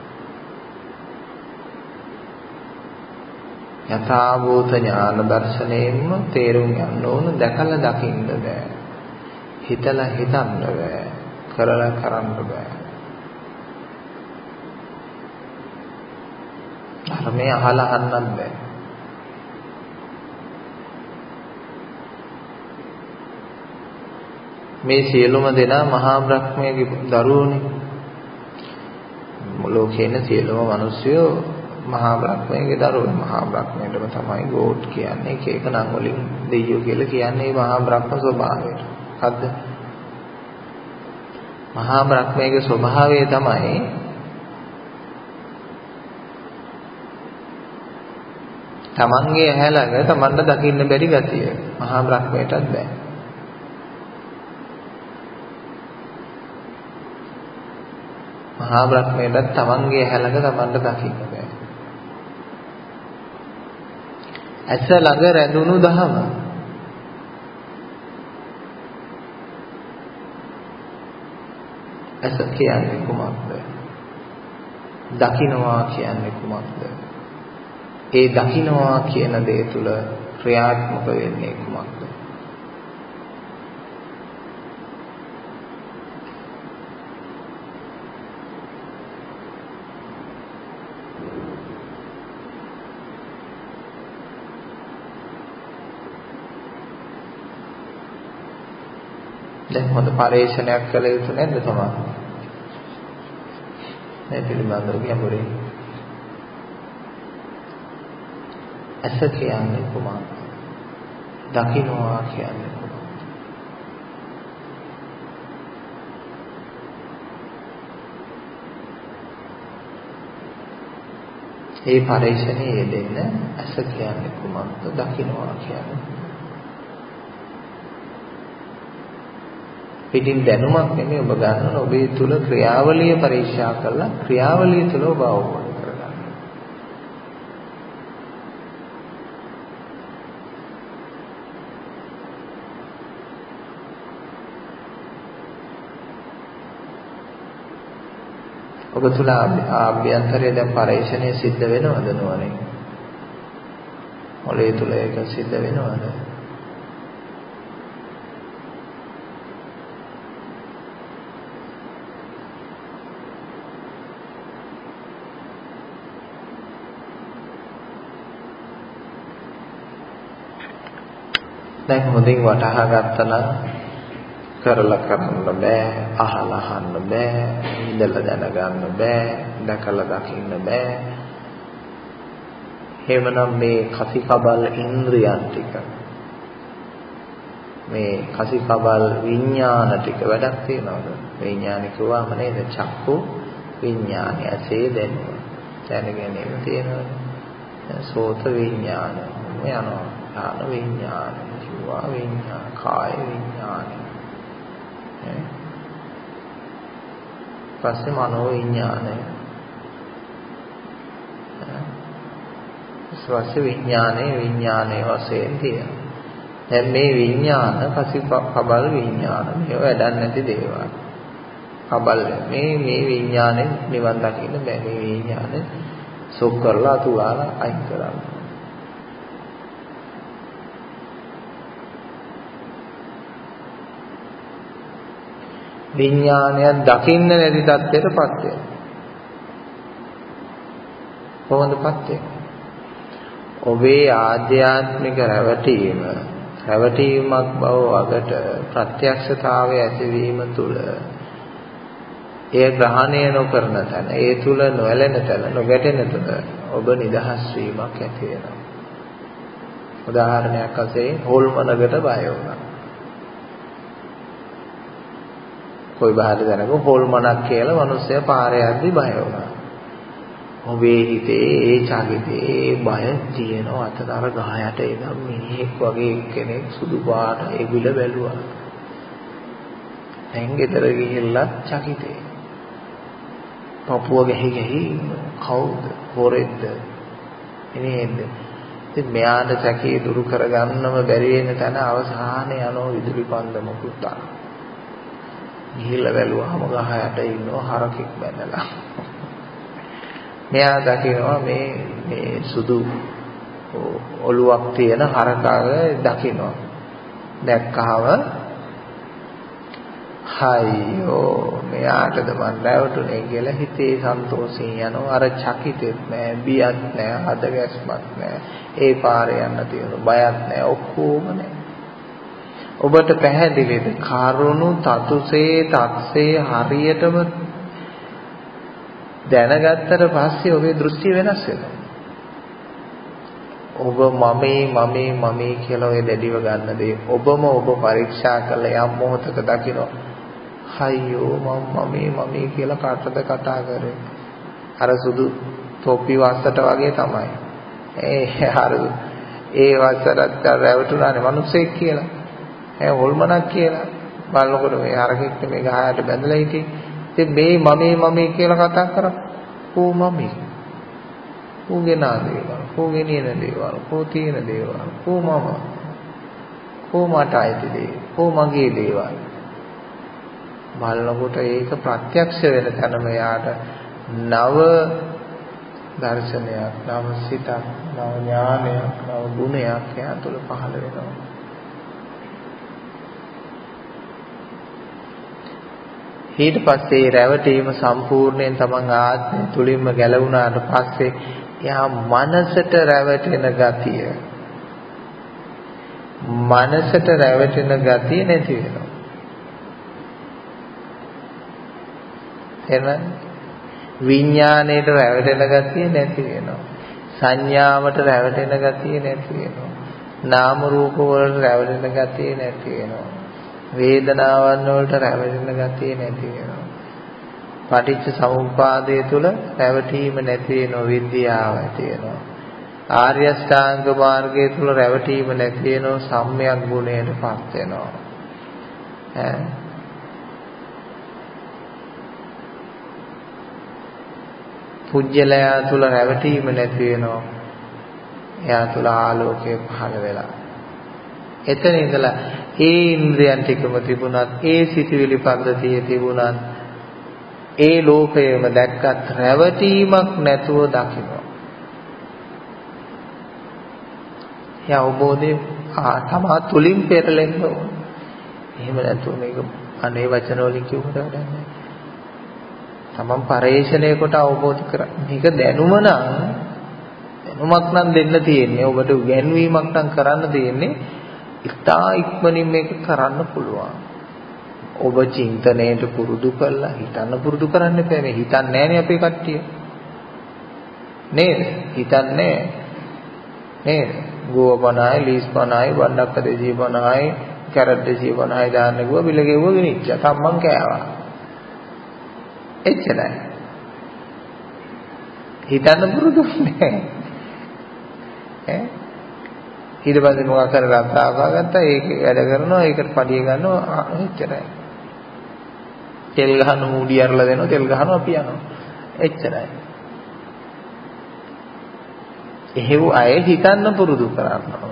යථාභූත ඥාන දර්ශනයෙන්ම තේරුම් ගන්න ඕන දැකලා දකින්න බෑ. හිතලා හිතන්න බෑ. කරලා කරන්න බෑ. ධර්මයේ අහලා අහන්නත් බෑ. මේ සියලුම දෙනා මහා බ්‍රහ්මයේ දරුවෝනේ. ලෝකේ ඉන්න සියලුම මිනිස්සු මහා බ්‍රහ්මයේ දරුවෝ. මහා බ්‍රහ්මයටම තමයි ගෝඩ් කියන්නේ. එක එක නම් වලින් දෙයියෝ කියලා කියන්නේ මහා බ්‍රහ්ම ස්වභාවයට. හරිද? මහා බ්‍රහ්මයේ ස්වභාවය තමයි තමන්ගේ ඇහැ ළඟ තමන්ට දකින්න බැරි ගතිය. මහා බ්‍රහ්මයටත් බෑ. මහා බ්‍රහ්මයටත් තමන්ගේ ඇහැ ළඟ තමන්ට දකින්න බෑ. ඇස ළඟ රැඳුණු දහම. ඇස කියන්නේ කුමක්ද? දකින්නවා කියන්නේ කුමක්ද? ඒ දකින්නවා කියන දේ තුල ක්‍රියාත්මක වෙන්නේ කුමක්ද? දැන් හොඳ පරිශ්‍රණයක් කළ යුතු නැද්ද තමයි? මේ පිළිබඳව ගැඹුරින් ඇස කියන්නේ කුමක්ද? දකින්නවා කියන්නේ කුමක්ද? මේ පරිශ්‍රණයේ යෙදෙන්න ඇස කියන්නේ කුමක්ද? දකින්නවා කියන්නේ පිටින් දැනුමක් නෙමෙයි ඔබ ගන්න ඔබේ තුල ක්‍රියාවලිය පරීක්ෂා කරලා ක්‍රියාවලිය තුල ඔබ අවබෝධ කරගන්න. ඔබ තුල ආභ්‍යන්තරයේ දැන් පරීක්ෂණය සිද්ධ වෙනවද නෝනේ? ඔලේ තුල ඒක සිද්ධ වෙනවද? දැන් හොඳින් වටහා ගත්තා නම් කරලා කරන්න බෑ, අහලා අහන්න බෑ, ඉඳලා දැනගන්න බෑ, දැකලා දකින්න බෑ. එහෙමනම් මේ කසිකබල් ඉන්ද්‍රියන් ටික, මේ කසිකබල් විඥාන ටික වැඩක් තියනවද? විඥානික වුවම නේද චක්කු විඥානය, ඇසේ දැනුම, දැනගැනීම තියෙනවනේ. සෝත විඥාන යනවා, ඥාන විඥාන, ජීව විඥාන, කාය විඥාන, පස්සේ මනෝ විඥානය, ස්පර්ශ විඥානේ විඥානයේ වශයෙන් තියෙනවා. දැන් මේ විඥාන කසිකබල් විඥාන මේව වැඩක් නැති දේවල්. කබල් මේ මේ විඥානේ නිවන් දකින්න බෑ. මේ විඥානේ සොක් කරලා අතුලාලා අයින් කරන්න. විඥානයක් දකින්න නැති තත්ත්වයටපත් වෙනවා. කොහොමදපත් වෙන්නේ? ඔබේ ආධ්‍යාත්මික රැවටීම රැවටීමක් බව වගට ප්‍රත්‍යක්ෂතාවය ඇතිවීම තුළ එය ග්‍රහණය නොකරන තැන, ඒ තුළ නොඇලෙන තැන, නොගැටෙන තුළ ඔබ නිදහස් වීමක් ඇති වෙනවා. උදාහරණයක් වශයෙන් හොල්මනකට බය වුණා. කොයි බාහිර දැනග හොල්මනක් කියලා මිනිස්සයා පාරේ යද්දි බය වුණා. ඔබේ හිතේ ඒ චකිතේ ඒ බය තියෙනවා. අතන අර ගහයට එනම් මිනිහෙක් වගේ කෙනෙක් සුදු පාට එවිල බැලුවා. දැන් ගෙදර ගිහිල්ලා චකිතේ පපුව ගහි ගහි කවුද? හොරෙද්ද? එනේද? ඉතින් මෙයාට චකිය දුරු කරගන්නම බැරි වෙන තැන අවසානයේ යනවා විදුලි පන්දමකුත් ආ. ගිහිල්ලා බැලුවාම ගහ යට ඉන්නව හරකෙක් බැනලා. මෙයා දකිනවා මේ මේ සුදු ඔළුවක් තියෙන හරකාව දකිනවා. දැක්කහම හයියෝ මෙයාටද මන් රැවටුනේ කියලා හිතේ සන්තෝෂයෙන් යනවා. අර චකිතෙත් නෑ, බියක් නෑ, හදගැස්මක් නෑ. ඒ පාරේ යන්න තියෙන බයක් නෑ, ඔක්කොම නෑ. ඔබට පැහැදිලිද? කරුණු තතුසේ තත්සේ හරියටම දැනගත්තට පස්සේ ඔබේ දෘෂ්ටිය වෙනස් වෙනවා. ඔබ මමේ මමේ මමේ කියලා ඔය දැඩිව ගන්න දේ ඔබම ඔබ පරීක්ෂා කළ යම් මොහොතක දකිනවා. හයියෝ මම මමේ මමේ කියලා කාටද කතා කරේ? අර සුදු තොප්පි වස්සට වගේ තමයි. ඒ අර ඒ වස්සට රැවටුණානේ මිනිස්සෙක් කියලා. ඒ හොල්මනක් කියලා. බලනකොට මේ හරකෙක් මේ ගහයට බැඳලා හිටියේ. ඉතින් මේ මමේ මමේ කියලා කතා කරා. කෝ මමේ. කෝ ගෙනා දේවල්, කෝ ගෙනියන දේවල්, කෝ තියෙන දේවල්, කෝ මම. කෝ මට අයිති දේවල්, කෝ මගේ දේවල්. බලනකොට ඒක ප්‍රත්‍යක්ෂ වෙන තැනම යාට නව දර්ශනයක්, නව සිතක්, නව ඥානයක්, නව ගුණයක් යා තුළ පහළ වෙනවා. ඊට පස්සේ රැවටීම සම්පූර්ණයෙන් තමන් ආත්මය තුලින්ම ගැලවුණාට පස්සේ එයා මනසට රැවටෙන ගතිය මනසට රැවටෙන ගතිය නැති වෙනවා. එහෙනම් විඥාණයට රැවටෙන ගතිය නැති වෙනවා. සංඥාවට රැවටෙන ගතිය නැති වෙනවා. නාම රූප වලට රැවටෙන ගතිය නැති වෙනවා. වේදනාවන් වලට රැවටෙන ගතිය නැති වෙනවා. පටිච්ච සමුප්පාදය තුල රැවටීම නැති වෙනවා. විද්‍යාව ඇති වෙනවා. ආර්ය අෂ්ටාංග මාර්ගය තුල රැවටීම නැති වෙනවා. සම්‍යක් ගුණයටපත් වෙනවා. ඈ පුජ්‍යලයා තුල රැවටීම නැති වෙනවා. එයා තුල ආලෝකය පහළ වෙලා. එතන ඉඳලා ඒ ඉන්ද්‍රයන් ටිකම තිබුණත්, ඒ සිතුවිලි පද්ධතිය තිබුණත්, ඒ ලෝකයම දැක්කත් රැවටීමක් නැතුව දකිනවා. ඒ අවබෝධය තමා තුලින් පෙරලෙන්න ඕන. එහෙම නැතුව මේක අනේ වචන වලින් කියුවට වැඩක් නැහැ. තමන් පරේක්ෂණය කොට අවබෝධ කර මේක දැනුම නම් දැනුමක් නම් දෙන්න තියෙන්නේ. ඔබට ගැන්වීමක් නම් කරන්න තියෙන්නේ. ඉතා ඉක්මනින් මේක කරන්න පුළුවන්. ඔබ චින්තනයට පුරුදු කරලා හිතන්න පුරුදු කරන්න එපා. මේ හිතන්නේ නැහනේ අපේ කට්ටිය. නේද? හිතන්නේ නේද? ගෝව පනහයි, ලීස් පනහයි, වණ්ඩක්ක දෙසිය පනහයි, කැරට් දෙසිය පනහයි දාන්න ගිහුවා බිල ගෙවුවා ගෙනිච්චා. සම්මන් කෑවා. එච්චරයි. හිතන්න පුරුදු නැහැ. ඈ ඊට පස්සේ මොකක් කර රස්සාව ගත්තා. ඒක වැඩ කරනවා, ඒකට පඩිය ගන්නවා. එච්චරයි. තෙල් ගහන මූඩි අරලා දෙනවා, තෙල් ගහනවා අපි යනවා. එච්චරයි. එහෙව් අය හිතන්න පුරුදු කරනවා.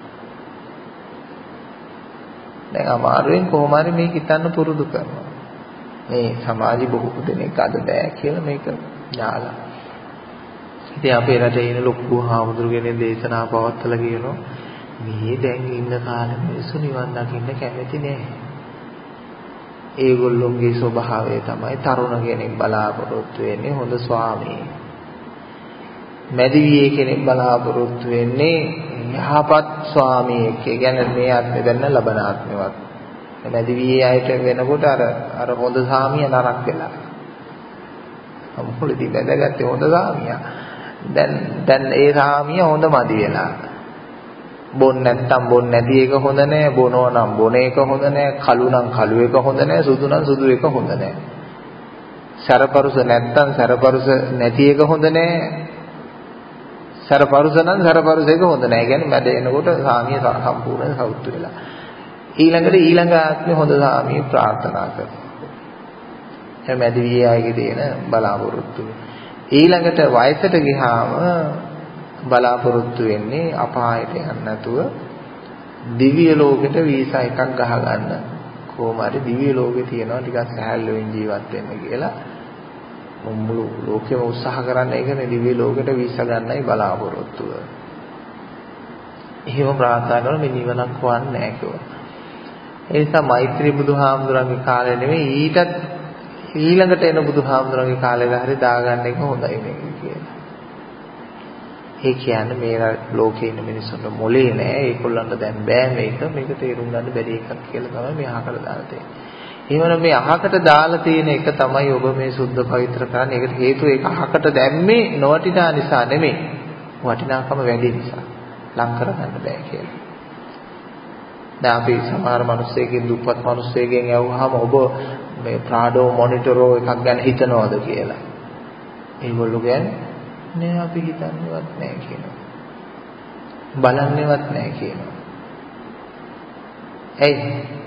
දැන් අමාරුවෙන් කොහොම හරි මේක හිතන්න පුරුදු කරනවා. මේ සමාජي බොහෝ දෙනෙක් අද බෑ කියලා මේක දාලා. ඉතින් අපේ රටේ ඉන්න ලොකු හාමුදුරුවනේ දේශනා පවත්වලා කියනවා මේ දැන් ඉන්න කාලේ මිනිස්සු නිවන් දකින්න කැමති නෑ. ඒගොල්ලොන්ගේ ස්වභාවය තමයි තරුණ කෙනෙක් බලාපොරොත්තු වෙන්නේ හොඳ ස්වාමී. මැදිවියේ කෙනෙක් බලාපොරොත්තු වෙන්නේ යහපත් ස්වාමියෙක්. ඒ කියන්නේ මේ ආත්මෙ දැන්න ලබන ආත්මෙවත්. මැදිවියේ අයට වෙනකොට අර අර හොඳ ස්වාමියා නරක වෙලා. අමුලදී බැඳගත්තේ හොඳ ස්වාමියා. දැන් දැන් ඒ ස්වාමියා හොඳ මදි වෙලා. බොන්න නැත්තම් බොන්න නැති එක හොඳ නෑ, බොනවා නම් බොන එක හොඳ නෑ, කළු නම් කළු එක හොඳ නෑ, සුදු නම් සුදු එක හොඳ නෑ. සරපරුස නැත්තම් සරපරුස නැති එක හොඳ නෑ. සරපරුස නම් සරපරුස එක හොඳ නෑ. කියන්නේ මැද එනකොට සාමිය සම්පූර්ණ සෞතු වෙලා. ඊළඟට ඊළඟ ආත්මේ හොඳ සාමිය ප්‍රාර්ථනා කරනවා. ඒ මැදිවියේ ආයේ දෙන බලාපොරොත්තු. ඊළඟට වයසට ගියාම බලාපොරොත්තු වෙන්නේ අපායට යන්න නැතුව දිව්‍ය ලෝකෙට වීසා එකක් ගහ ගන්න. කොහොම හරි දිව්‍ය ලෝකේ තියනවා ටිකක් සහැල්ලුවෙන් ජීවත් වෙන්න කියලා. මුළු ලෝකෙම උත්සාහ කරන්නේ ඒකනේ දිව්‍ය ලෝකෙට වීසා ගන්නයි බලාපොරොත්තුව. එහෙම ප්‍රාර්ථනා කරන මේ නිවනක් වන්නේ නැහැ කියලා. ඒ නිසා මෛත්‍රී බුදුහාමුදුරන්ගේ කාලේ නෙමෙයි ඊටත් ඊළඟට එන බුදුහාමුදුරන්ගේ කාලේලා හරි දාගන්න එක හොඳයි මේක කියලා. ඒ කියන්නේ මේ ලෝකේ ඉන්න මිනිස්සුන්ට මොලේ නෑ. ඒගොල්ලන්ට දැන් බෑ මේක. මේක තේරුම් ගන්න බැරි එකක් කියලා තමයි මේ අහකට දාලා තියෙන්නේ. එහෙමනම් මේ අහකට දාලා තියෙන එක තමයි ඔබ මේ සුද්ධ පවිත්‍ර කරන්නේ. ඒකට හේතුව ඒක අහකට දැම්මේ නොවටිනා නිසා නෙමෙයි. වටිනාකම වැඩි නිසා. ලං කරගන්න බෑ කියලා. දැන් අපි සමහර මිනිස්සෙකින් දුප්පත් මිනිස්සෙකින් යවුවාම ඔබ මේ ප්‍රාඩෝ මොනිටරෝ එකක් ගැන හිතනවද කියලා. ඒගොල්ලෝ කියන්නේ නෑ අපි හිතන්නේවත් නෑ කියනවා. බලන්නේවත් නෑ කියනවා. ඇයි?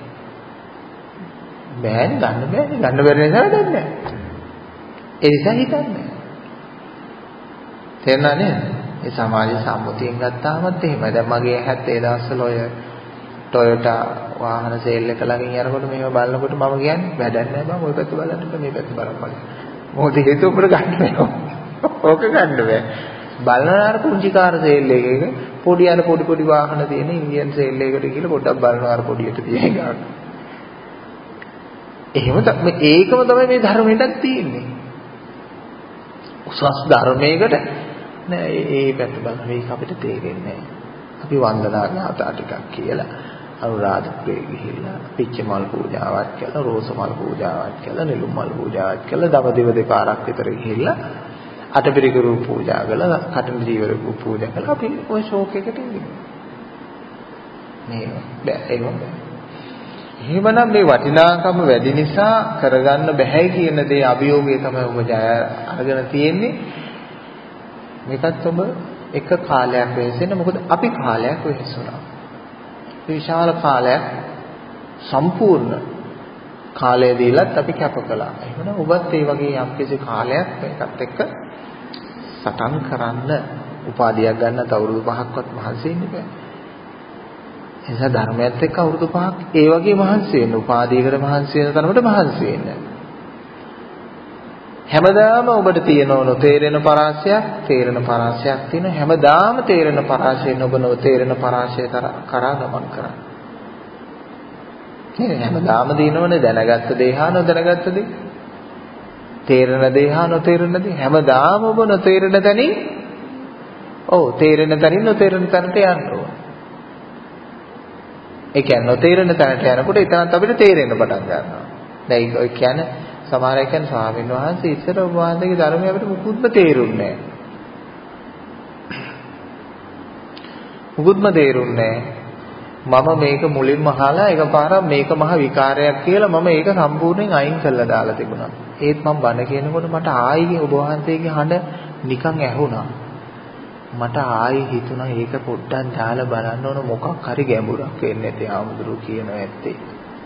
බෑනේ ගන්න බෑනේ. ගන්න බැරි නිසා වැඩක් නෑ. ඒ නිසා හිතන්නේ. තේරුණා නේද? ඒ සමාජ සම්මුතියෙන් ගත්තාමත් එහෙමයි. දැන් මගේ ඇහත් ඒ දවස්වල ඔය Toyota වාහන සේල් එක ළඟින් යනකොට මෙහෙම බලනකොට මම කියන්නේ වැඩක් නෑ බං ඔය පැත්ත බලන්න මේ පැත්ත බලන්න. මොකද හේතුව උඹට ගන්න බෑ. ඕක ගන්න බෑ. බලන අර පුංචි කාර් සේල් එකක පොඩි අර පොඩි පොඩි වාහන තියෙන ඉන්දියන් සේල් එකකට ගිහලා පොඩ්ඩක් බලනවා අර පොඩියට තියෙන ගාන. එහෙම තමයි ඒකම තමයි මේ ධර්මයටත් තියෙන්නේ. උසස් ධර්මයකට නෑ ඒ පැත්ත බලන මේක අපිට තේරෙන්නේ නෑ. අපි වන්දනා ගාථා ටිකක් කියලා අනුරාධපුරේ ගිහිල්ලා පිච්ච මල් පූජාවක් කළා, රෝස මල් පූජාවක් කළා, නෙළුම් මල් පූජාවක් කළා, දවදිව දෙපාරක් විතර ගිහිල්ලා අටපිරිකරු පූජා කළා, කටුන් ජීවරු පූජා කළා. අපි ওই ෂෝක් එකට ඉන්නේ. මේ බෑ ඒක බෑ. එහෙමනම් මේ වටිනාකම වැඩි නිසා කරගන්න බෑ කියන දේ අභියෝගය තමයි ඔබ ජය අරගෙන තියෙන්නේ. මේකත් ඔබ එක කාලයක් වෙහෙසෙන්න. මොකද අපි කාලයක් වෙහෙසුණා. විශාල කාලයක් සම්පූර්ණ කාලය දීලත් අපි කැප කළා. එහෙනම් ඔබත් ඒ වගේ යම්කිසි කාලයක් මේකත් එක්ක සටන් කරන්න උපාධියක් ගන්න අවුරුදු පහක්වත් මහන්සි වෙන්න බෑ. ඒ නිසා ධර්මයත් එක්ක අවුරුදු පහක් ඒ වගේ මහන්සි වෙන්න, උපාධියකට මහන්සි වෙන තරමට මහන්සි වෙන්න. හැමදාම ඔබට තියෙනව නොතේරෙන පරාසයක්, තේරෙන පරාසයක් තියෙන හැමදාම තේරෙන පරාසයෙන් ඔබ නොතේරෙන පරාසය කරා ගමන් කරා. නේද? හැමදාම දිනවනේ දැනගත්ත දේ හා නොදැනගත්ත දේ. තේරෙන දේ හා නොතේරෙන දේ. හැමදාම ඔබ නොතේරෙන තැනින් ඔව් තේරෙන තැනින් නොතේරෙන තැනට යන්න ඕන. ඒ කියන්නේ නොතේරෙන තැනට යනකොට එතනත් අපිට තේරෙන්න පටන් ගන්නවා. දැන් ඒ කියන්නේ සමහර අය කියන්නේ ස්වාමීන් වහන්සේ ඉස්සර ඔබ වහන්සේගේ ධර්මය අපිට මුකුත්ම තේරුන්නේ නැහැ. මුකුත්ම තේරුන්නේ නැහැ. මම මේක මුලින්ම අහලා එකපාරක් මේක මහ විකාරයක් කියලා මම ඒක සම්පූර්ණයෙන් අයින් කරලා දාලා තිබුණා. ඒත් මම බණ කියනකොට මට ආයි ඔබ වහන්සේගේ හඬ නිකන් ඇහුණා. මට ආයි හිතුණා ඒක පොඩ්ඩක් දාලා බලන්න ඕන මොකක් හරි ගැඹුරක් වෙන්නේ නැති ආමුදුරු කියනවා ඇත්තේ.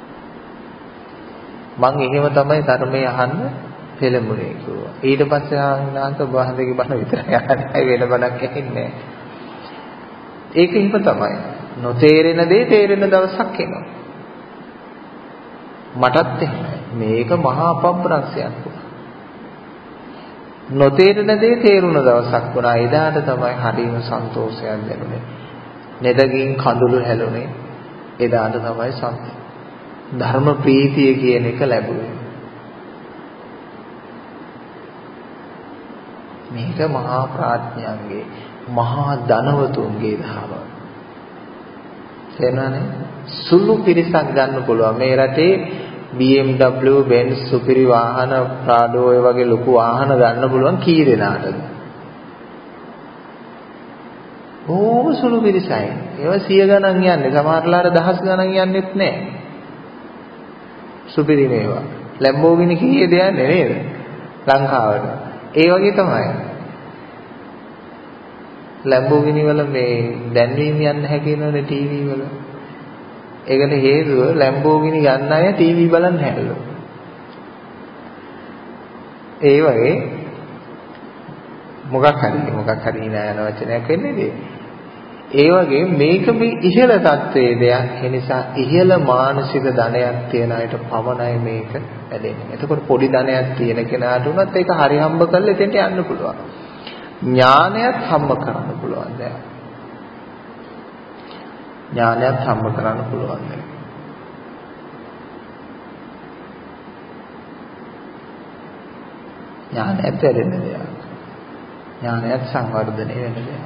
මං එහෙම තමයි ධර්මයේ අහන්න පෙළඹුණේ කිව්වා. ඊට පස්සේ ආනන්ද ඔබ වහන්සේගේ බණ විතරයි අහන්නේ වෙන බණක් ඇහෙන්නේ නැහැ. ඒක හිම තමයි. නොතේරෙන දේ තේරෙන දවසක් එනවා. මටත් එහෙමයි. මේක මහා අපබ්‍රංශයක් වුණා. නොතේරෙන දේ තේරුණ දවසක් වුණා. එදාට තමයි හරිම සන්තෝෂයක් දැනුනේ. නෙදගින් කඳුළු හැලුනේ. එදාට තමයි සන්තෝෂ. ධර්ම ප්‍රීතිය කියන එක ලැබුණේ. මේක මහා ප්‍රඥාන්ගේ මහා ධනවතුන්ගේ ධර්ම. තේරෙනවනේ? සුළු පිරිසක් ගන්න පුළුවන්. මේ රටේ B M W, Benz, සුපිරි වාහන, Prado ඔය වගේ ලොකු වාහන ගන්න පුළුවන් කී දෙනාටද? ඕම සුළු පිරිසයි. ඒවා සිය ගණන් යන්නේ. සමහරලාට දහස් ගණන් යන්නෙත් නැහැ. සුපිරි මේවා. Lamborghini කීයද යන්නේ නේද? ලංකාවට. ඒ වගේ තමයි. Lamborghini වල මේ දැන්වීම යන්න හැකිනවනේ ටීවී වල. ඒකට හේතුව Lamborghini ගන්න අය ටීවී බලන්න හැදලු. ඒ වගේ මොකක් හරි මොකක් හරි නෑ යන වචනයක් වෙන්නේ. ඒ වගේ මේක මේ ඉහළ තත්ත්වයේ දෙයක්. ඒ නිසා ඉහළ මානසික ධනයක් තියන අයට පමණයි මේක වැඩෙන්නේ. එතකොට පොඩි ධනයක් තියෙන කෙනාට උනත් ඒක හරි හම්බ කරලා එතෙන්ට යන්න පුළුවන්. ඥානයත් හම්බ කරන්න පුළුවන් දැන්. ඥානයත් හම්බ කරන්න පුළුවන් දැන්. ඥානයත් වැඩෙන දෙයක්. ඥානයත් සංවර්ධනය වෙන දෙයක්.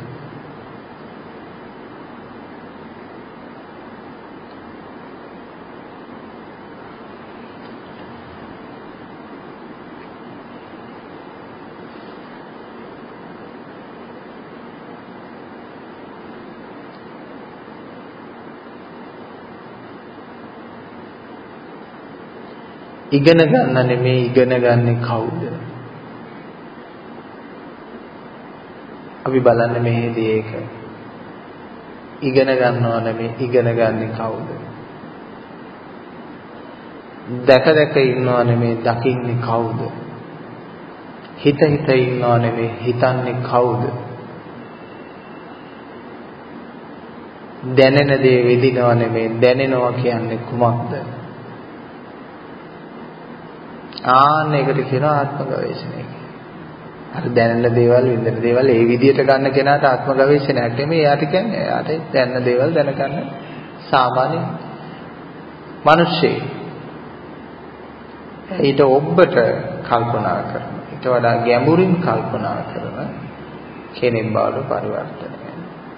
ඉගෙන ගන්න නෙමෙයි ඉගෙන ගන්නේ කවුද? අපි බලන්නේ මෙහෙදී ඒක. ඉගෙන ගන්නව නෙමෙයි ඉගෙන ගන්නේ කවුද? දැක දැක ඉන්නව නෙමෙයි දකින්නේ කවුද? හිත හිත ඉන්නව නෙමෙයි හිතන්නේ කවුද? දැනෙන දේ විඳිනව නෙමෙයි දැනෙනවා කියන්නේ කුමක්ද? ආන්න ඒකට කියනවා ආත්ම ගවේෂණය කියලා. අර දැනෙන දේවල් විඳින දේවල් ඒ විදිහට ගන්න කෙනාට ආත්ම ගවේෂණයක් නෙමෙයි. එයාට කියන්නේ එයාට දැනෙන දේවල් දැනගන්න සාමාන්‍ය මිනිස්සෙක්. ඊට ඔබට කල්පනා කරන ඊට වඩා ගැඹුරින් කල්පනා කරන කෙනෙක් බවට පරිවර්තනය වෙනවා.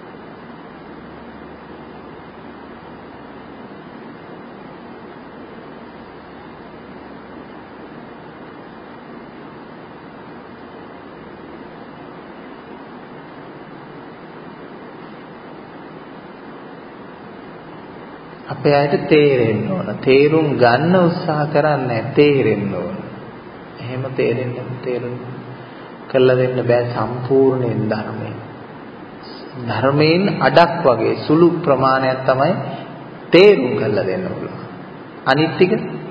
අපේ අයට තේරෙන්න ඕන. තේරුම් ගන්න උත්සාහ කරන්නේ තේරෙන්න ඕන. එහෙම තේරෙන්න තේරුම් කළා දෙන්න බෑ සම්පූර්ණයෙන් ධර්මයෙන්. ධර්මයෙන් අඩක් වගේ සුළු ප්‍රමාණයක් තමයි තේරුම් කළා දෙන්න පුළුවන්. අනිත් ටික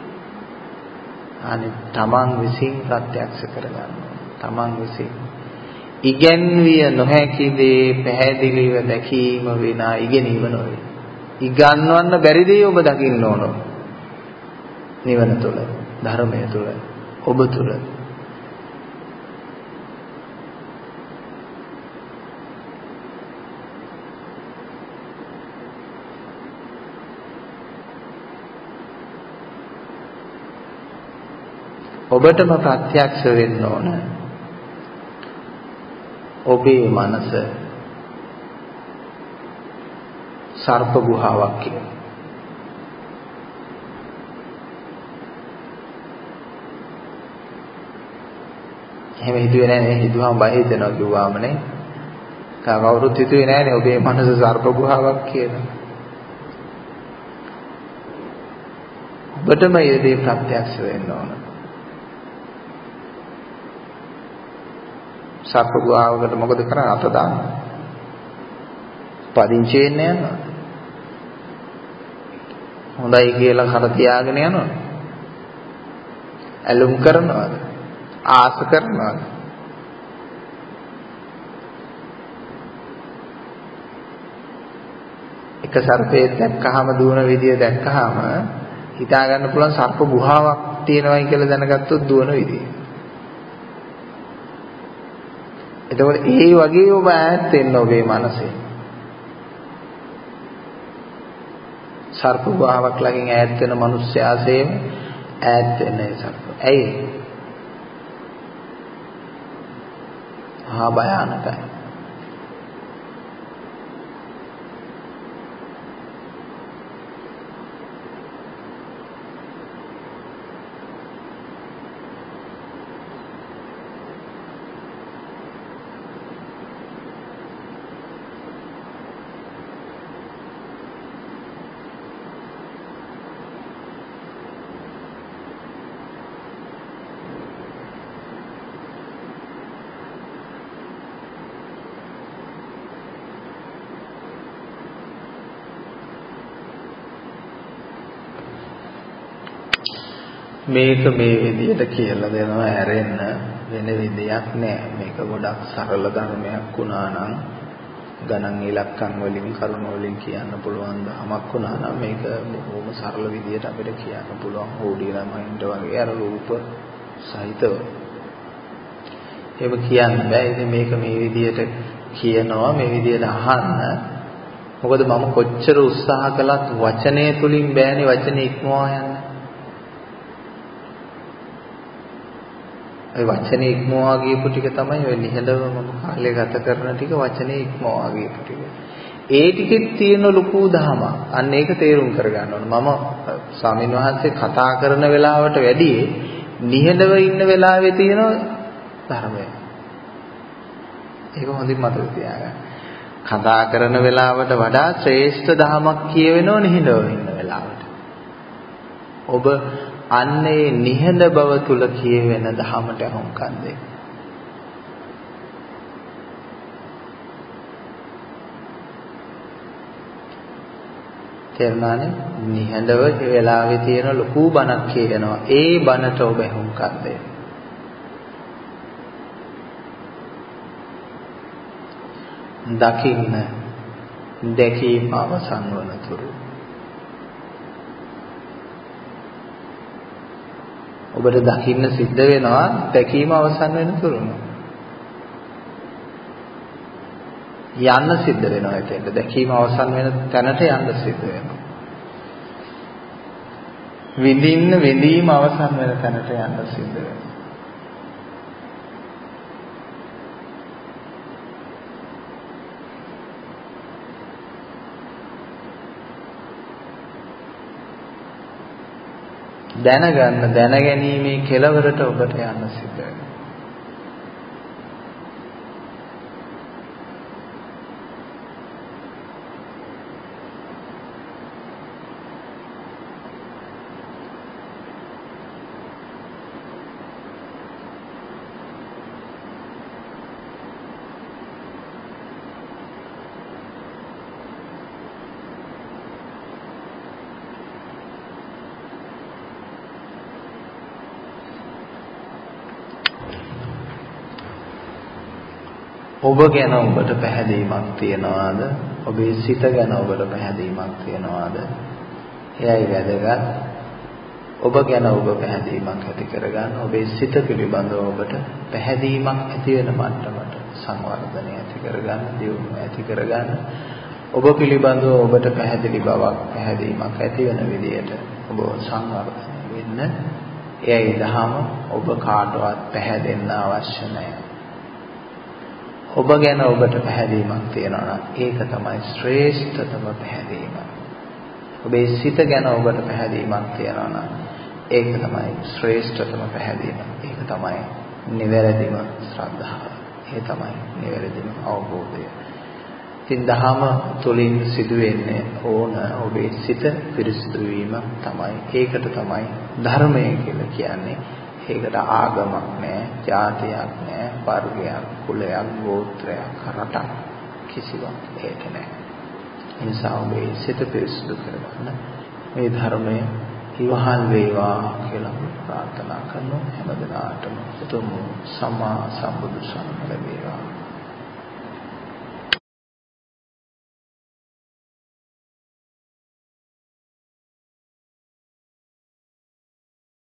අනිත් තමන් විසින් ප්‍රත්‍යක්ෂ කරගන්න ඕන. තමන් විසින් ඉගැන්විය නොහැකි දේ පැහැදිලිව දැකීම විනා ඉගෙනීම නොවේ. ඉගන්වන්න බැරි දේ ඔබ දකින්න ඕන. නිවන තුළ, ධර්මය තුළ, ඔබ තුළ. ඔබටම ප්‍රත්‍යක්ෂ වෙන්න ඕන. ඔබේ මනස සර්ප ගුහාවක් කියලා. එහෙම හිතුවේ නැහැ නේ. හිතුවාම බය හිතෙනවා කිව්වාමනේ. කවුරුත් හිතුවේ නැහැ නේ ඔබේ මනස සර්ප ගුහාවක් කියලා. ඔබටම ඒ දේ ප්‍රත්‍යක්ෂ වෙන්න ඕන. සර්ප ගුහාවකට මොකද කරන්නේ? අත දාන්න. පදිංචි වෙන්න යනවා. හොඳයි කියලා කර තියාගෙන යනවා. ඇලුම් කරනවාද? ආස කරනවාද? එක සර්පයෙක් දැක්කහම දුවන විදිය දැක්කහම හිතා ගන්න පුළුවන් සර්ප ගුහාවක් තියෙනවයි කියලා දැනගත්තොත් දුවන විදිය. එතකොට ඒ වගේ ඔබ ඈත් වෙන්න ඔබේ මනසේ. සර්ප ගුහාවක් ළඟින් ඈත් වෙන මිනිස්යාසෙම ඈත් වෙන්නේ සර්ප. ඇයි? ආ භයානකයි. මේක මේ විදියට කියලා දෙනවා ඇරෙන්න වෙන විදියක් නෑ. මේක ගොඩක් සරල ධර්මයක් වුණා නම් ගණන් ඉලක්කම් වලින් කරුණු වලින් කියන්න පුළුවන් ධමයක් වුණා නම් මේක බොහොම සරල විදියට අපිට කියන්න පුළුවන් ඕඩි ළමයින්ට වගේ අර රූප සහිතව. ඒක කියන්න බෑ. ඉතින් මේක මේ විදියට කියනවා මේ විදියට අහන්න. මොකද මම කොච්චර උත්සාහ කළත් වචනේ තුලින් බෑනේ වචනේ ඉක්මවා යන්න. ඒ වචනේ ඉක්මවා ගියපු ටික තමයි ඔය නිහඬව මම කාලය ගත කරන ටික වචනේ ඉක්මවා ගියපු ටික. ඒ ටිකෙත් තියෙන ලොකු දහමක්. අන්න ඒක තේරුම් කරගන්න ඕන. මම ස්වාමීන් වහන්සේ කතා කරන වෙලාවට වැඩියේ නිහඬව ඉන්න වෙලාවේ තියෙන ධර්මය. ඒක හොඳින් මතක තියාගන්න. කතා කරන වෙලාවට වඩා ශ්‍රේෂ්ඨ දහමක් කියවෙනව නිහඬව ඉන්න වෙලාවට. ඔබ අන්නේ නිහඬ බව තුල කියවෙන දහමට හොංකම් දෙන්න. තේරුණානේ? නිහඬව ඒ වෙලාවේ තියෙන ලොකු බණක් කියනවා. ඒ බණට ඔබ හොංකම් දෙන්න. දකින්න දැකීම අවසන් වනතුරු ඔබට දකින්න සිද්ධ වෙනවා දැකීම අවසන් වෙනතුරුම යන්න සිද්ධ වෙනවා. එතෙන්ට දැකීම අවසන් වෙන තැනට යන්න සිද්ධ වෙනවා. විඳින්න විඳීම අවසන් වෙන තැනට යන්න සිද්ධ වෙනවා. දැනගන්න දැනගැනීමේ කෙලවරට ඔබට යන්න සිද්ධ වෙනවා. ඔබ ගැන ඔබට පැහැදීමක් තියනවාද? ඔබේ සිත ගැන ඔබට පැහැදීමක් තියනවාද? එයයි වැදගත්. ඔබ ගැන ඔබ පැහැදීමක් ඇති කරගන්න. ඔබේ සිත පිළිබඳව ඔබට පැහැදීමක් ඇති වෙන මට්ටමට සංවර්ධනය ඇති කරගන්න, දියුණුව ඇති කරගන්න. ඔබ පිළිබඳව ඔබට පැහැදිලි බවක්, පැහැදීමක් ඇති වෙන විදියට ඔබ සංවර්ධනය වෙන්න. එයයි දහම. ඔබ කාටවත් පැහැදෙන්න අවශ්‍ය නැහැ. ඔබ ගැන ඔබට පැහැදීමක් තියෙනවා නම් ඒක තමයි ශ්‍රේෂ්ඨතම පැහැදීම. ඔබේ සිත ගැන ඔබට පැහැදීමක් තියෙනවා නම් ඒක තමයි ශ්‍රේෂ්ඨතම පැහැදීම. ඒක තමයි නිවැරදිම ශ්‍රද්ධාව. ඒ තමයි නිවැරදිම අවබෝධය. ඉතින් දහම තුලින් සිදුවෙන්නේ ඕන ඔබේ සිත පිරිසිදු වීම තමයි. ඒකට තමයි ධර්මය කියලා කියන්නේ. ඒකට ආගමක් නෑ, ජාතියක් නෑ, වර්ගයක්, කුලයක්, ගෝත්‍රයක්, රටක් කිසිවක් ඒක නෑ. ඒ නිසා ඔබේ සිත පිරිසිදු කරගන්න මේ ධර්මය ඉවහල් වේවා කියලා ප්‍රාර්ථනා කරනවා. හැමදෙනාටම උතුම් සම්මා සම්බුදු සරණ ලැබේවා.